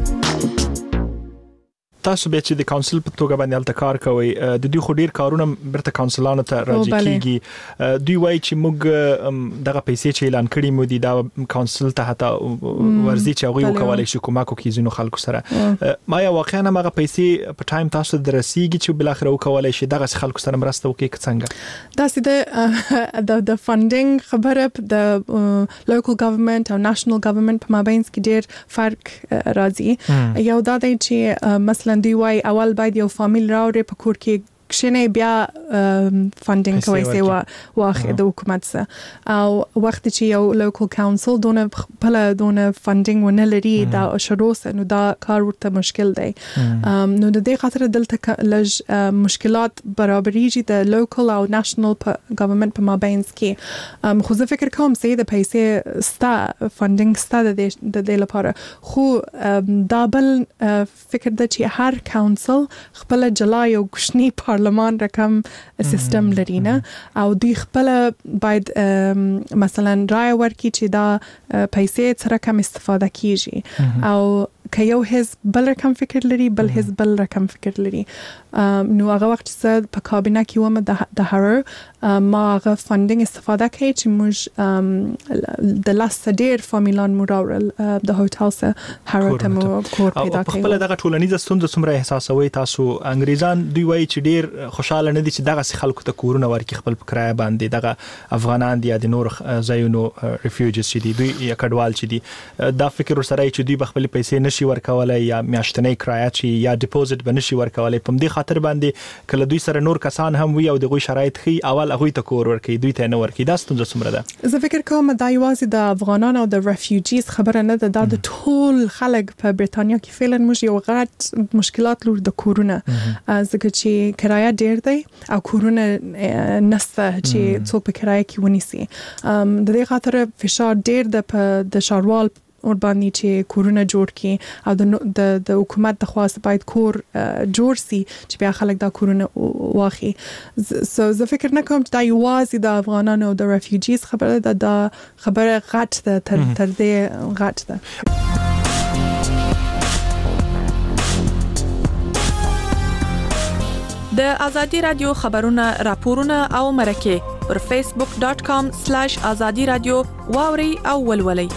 تاسو به چې د کونسل په توګه باندې الته کار کوي د دوی خو ډیر کارونه برته کونسلانو ته راځي کیږي. دوی وایي چې موږ دغه پیسې چې اعلان کړي مو دي دا کونسل ته حتی ورزي چې هغه وکولای شي کومک وکړي ځینو خلکو سره. ما یا واقعا هغه پیسې په ټایم تاسو درسیږي چې بل اخر وکولای شي دغه خلکو سره مرسته وکړي څنګه؟ دا سیده د د فاندینګ خبره د لوکل ګورنمنت او نېشنل ګورنمنت په مابین کې ډیر فرق راځي. یو دا دی چې مثلا دی وای اول باید یو فامیل راوړي په کور کې کښینه بیا فاندینګ کوي سي واخه د حکومت سره او وخت چې یو لوکل کونسل دونه بل دونه فاندینګ ونه لري دا شروع نو دا کار ورته مشکل دی. نو د دې خاطر دلته لږ مشکلات برابرېږي د لوکل او نېشنل ګورنمنت په مابین کې. خو زه فکر کوم چې د پیسې ستا فاندینګ ستا د دې لپاره خو دا بل فکر د چې هر کونسل خپل جلا یو کوچنی پارلمان رقم سیستم لري نه او دوی خپل باید مثلا رای ورکړي چې دا پیسې څه رقم استفاده کیږي او که یو حزب بل رقم فکر لري بل حزب بل رقم فکر لري. نو هغه وخت چې په کابینه کې ومه د هر ما هغه فاندینګ استفاده کوي چې موږ د لاس ډیر فامیلان مو راوړل د هوټل سره هر ته مو کور پیدا کړی. خپل دغه ټولنیزه ستونزه څومره احساسوي تاسو؟ انګریزان دوی وایي چې ډیر خوشاله نه دي چې دغه خلکو ته کورونه ورکړي خپل په کرایه باندې. دغه افغانان دي یا د نور ځایونو ریفیوجیز چې دي دوی یا کډوال چې دي دا فکر ورسره چې دوی خپل پیسې نشي ورکولای یا میاشتنۍ کرایه چې یا ډیپوزټ بنشي ورکولای. په دې خاطر باندې کله دوی سره نور کسان هم وي او دغه شرایط خي اول هغه ته کور ورکړي دوی ته نه ورکړي. دا ستونزه څومره ده؟ زه فکر کوم دا یوازې د افغانانو او د ریفیوجیز خبره نه ده. دا د ټول خلک په بریتانیا کې فعلا موږ یو غټ مشکلات لور د کورونه ځکه چې کرایه ډیر دی او کورونه نسته چې څوک په کرایه کې ونیسي. د دې خاطر فشار ډیر د د شاروال اور باندې چې کورونه جوړ کړي او د د حکومت د خواست باید کور جوړ سي چې بیا خلک دا کورونه واخی. سو زه فکر نه کوم چې دا یوازې د افغانانو او د ریفیوجیز خبره ده. دا خبره غټ ده تر تر دې غټ ده. د ازادي رادیو خبرونه راپورونه او مرکه پر فیسبوک ډاٹ کام سلیش ازادي رادیو واوري او ولولئ.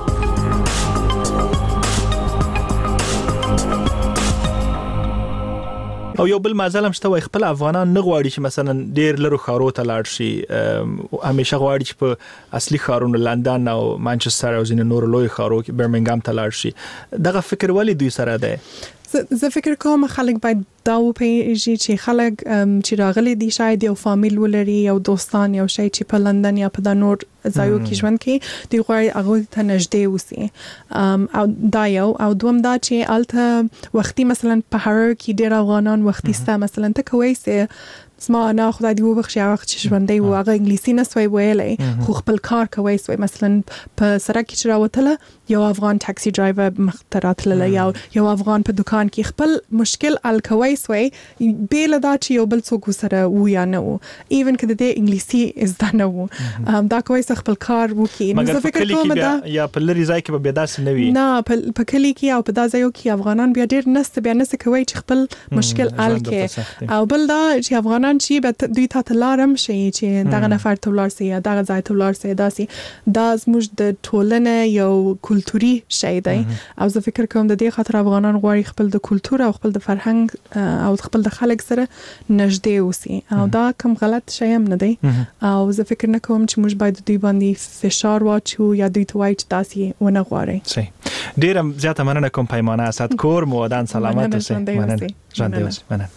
او یو بل مازال هم شته وای خپل افغانان نه غواړي چې مثلا ډیر لرو خارو ته لاړ شي. همیشه غواړي چې په اصلي خارونو لندن او مانچستر او ځینې نور لوی خارو کې برمنګام ته لاړ شي. دغه فکر ولی دوی سره ده؟ زه فکر کوم خلک باید دا وپیژني چې خلک چې راغلي دي شاید یو فامیل ولري یو دوستان یو شي چې په لندن یا په د نور ځایو کې ژوند کوي دوی غواړي هغه ته نږدې اوسي. او دا یو او دوم دا چې الته وختي مثلا په هر کې ډیر افغانان وختي ستا مثلا ته کوي سه اسما انا خدای دی وبخښي هغه چې ژوندې و هغه انګلیسي نه سوی ویلای خو خپل کار کوي سوی مثلا په سړک کې راوتله یو افغان ټاکسي ډرایور مختراتله یا یو افغان په دکان کې خپل مشکل ال کوي سوی بیل دا چې یو بل څوک سره و یا نه و ایون کده د انګلیسي از دا نه و دا کوي خپل کار وکي. نو زه فکر کوم دا یا په لری ځای کې به بیا داسې نه وي. نه په کلی کې او په داسې یو کې افغانان بیا ډیر نست بیا نس کوي چې خپل مشکل ال کې او بل دا چې افغانان چې به دوی ته لارم شي چې دغه نفر ته ولار سي یا دغه ځای ته ولار سي داسي دا زموږ د ټولنې یو کلتوري شی دی او زه فکر کوم د دې خاطر افغانان غواړي خپل د کلتور او خپل د فرهنګ او خپل د خلک سره نږدې اوسي او دا کوم غلط شی هم نه دی او زه فکر نه کوم چې موږ باید دوی باندې فشار واچو یا دوی ته وایي چې داسي ونه غواړي. صحیح. ډیره زیاته مننه کوم پیمانه اسد کور مو ودان سلامت اوسئ. مننه. ژوندۍ اوسئ. مننه.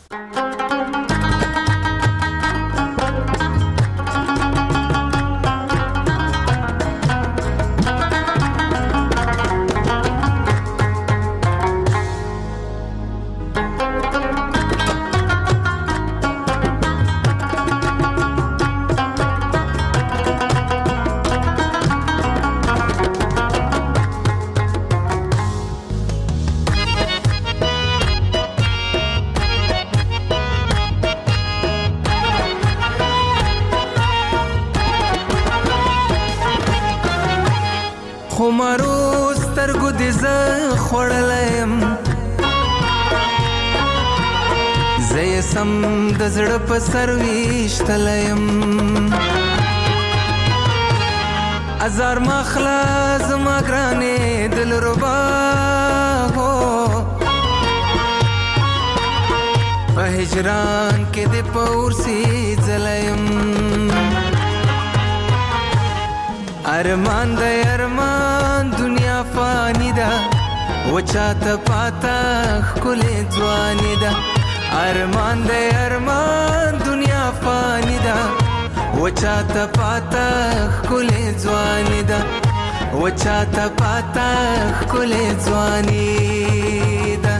خړلم زه سم د زړه په سر ویشتلم ازار مخلا زما ګرانې دلربا هو په هجران کې د پورسي ځلم ارمان د ارمان دنیا فانی ده وچاته پاتا خلې ځواني ده ارمان د ارمان دنیا فانی ده وچاته پاتا خلې ځواني ده وچاته پاتا خلې ځواني ده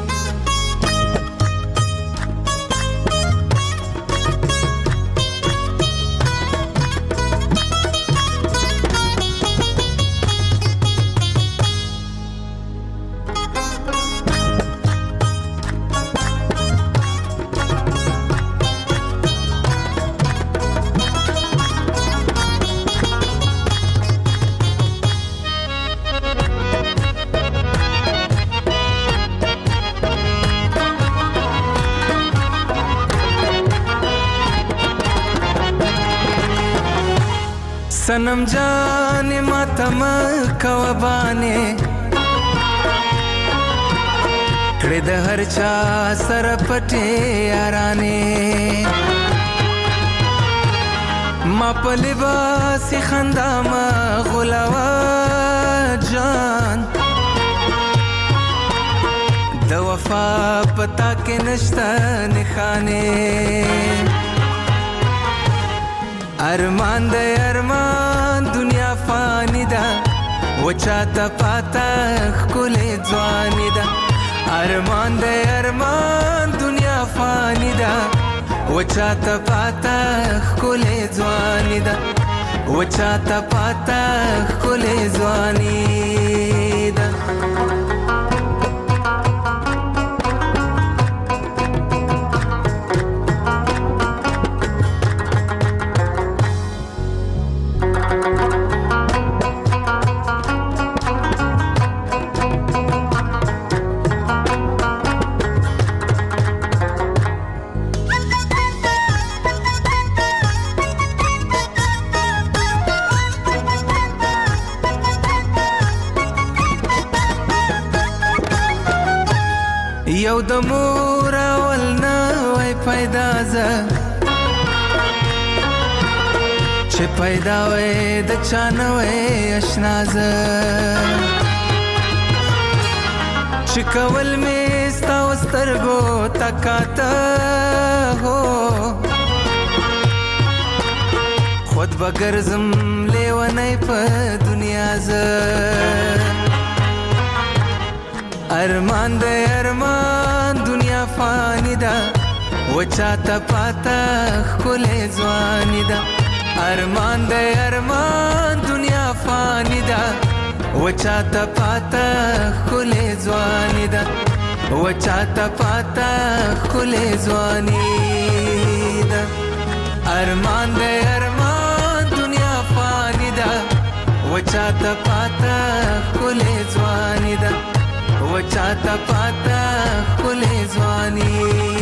सनम जाने मातम कवबाने कड़े द हर चा सर पटे याराने मा पलिबासी खंदा मा गुलावा जान द वफा पता के नश्ता निखाने ارمان د ارمان دنیا فانی ده وچاته پاتا خلې ځواني ده ارمان د ارمان دنیا فانی ده وچاته پاتا خلې ځواني ده وچاته پاتا خلې ځواني ده یو د مور اول نه وای پیدا ز چې پیدا وای د چانه وای آشنا ز چې کول می ستا وسترګو تکاته هو خود بغرزم لیونی په دنیا ز ارمان د ارمان دنیا فانی ده وچاته پاتا خلې ځواني ده ارمان د ارمان دنیا فانی ده وچاته پاتا خلې ځواني ده وچاته پاتا خلې ځواني ده ارمان د ارمان دنیا فانی ده وچاته پاتا خلې ځواني ده وچاته پاتا خلې ځواني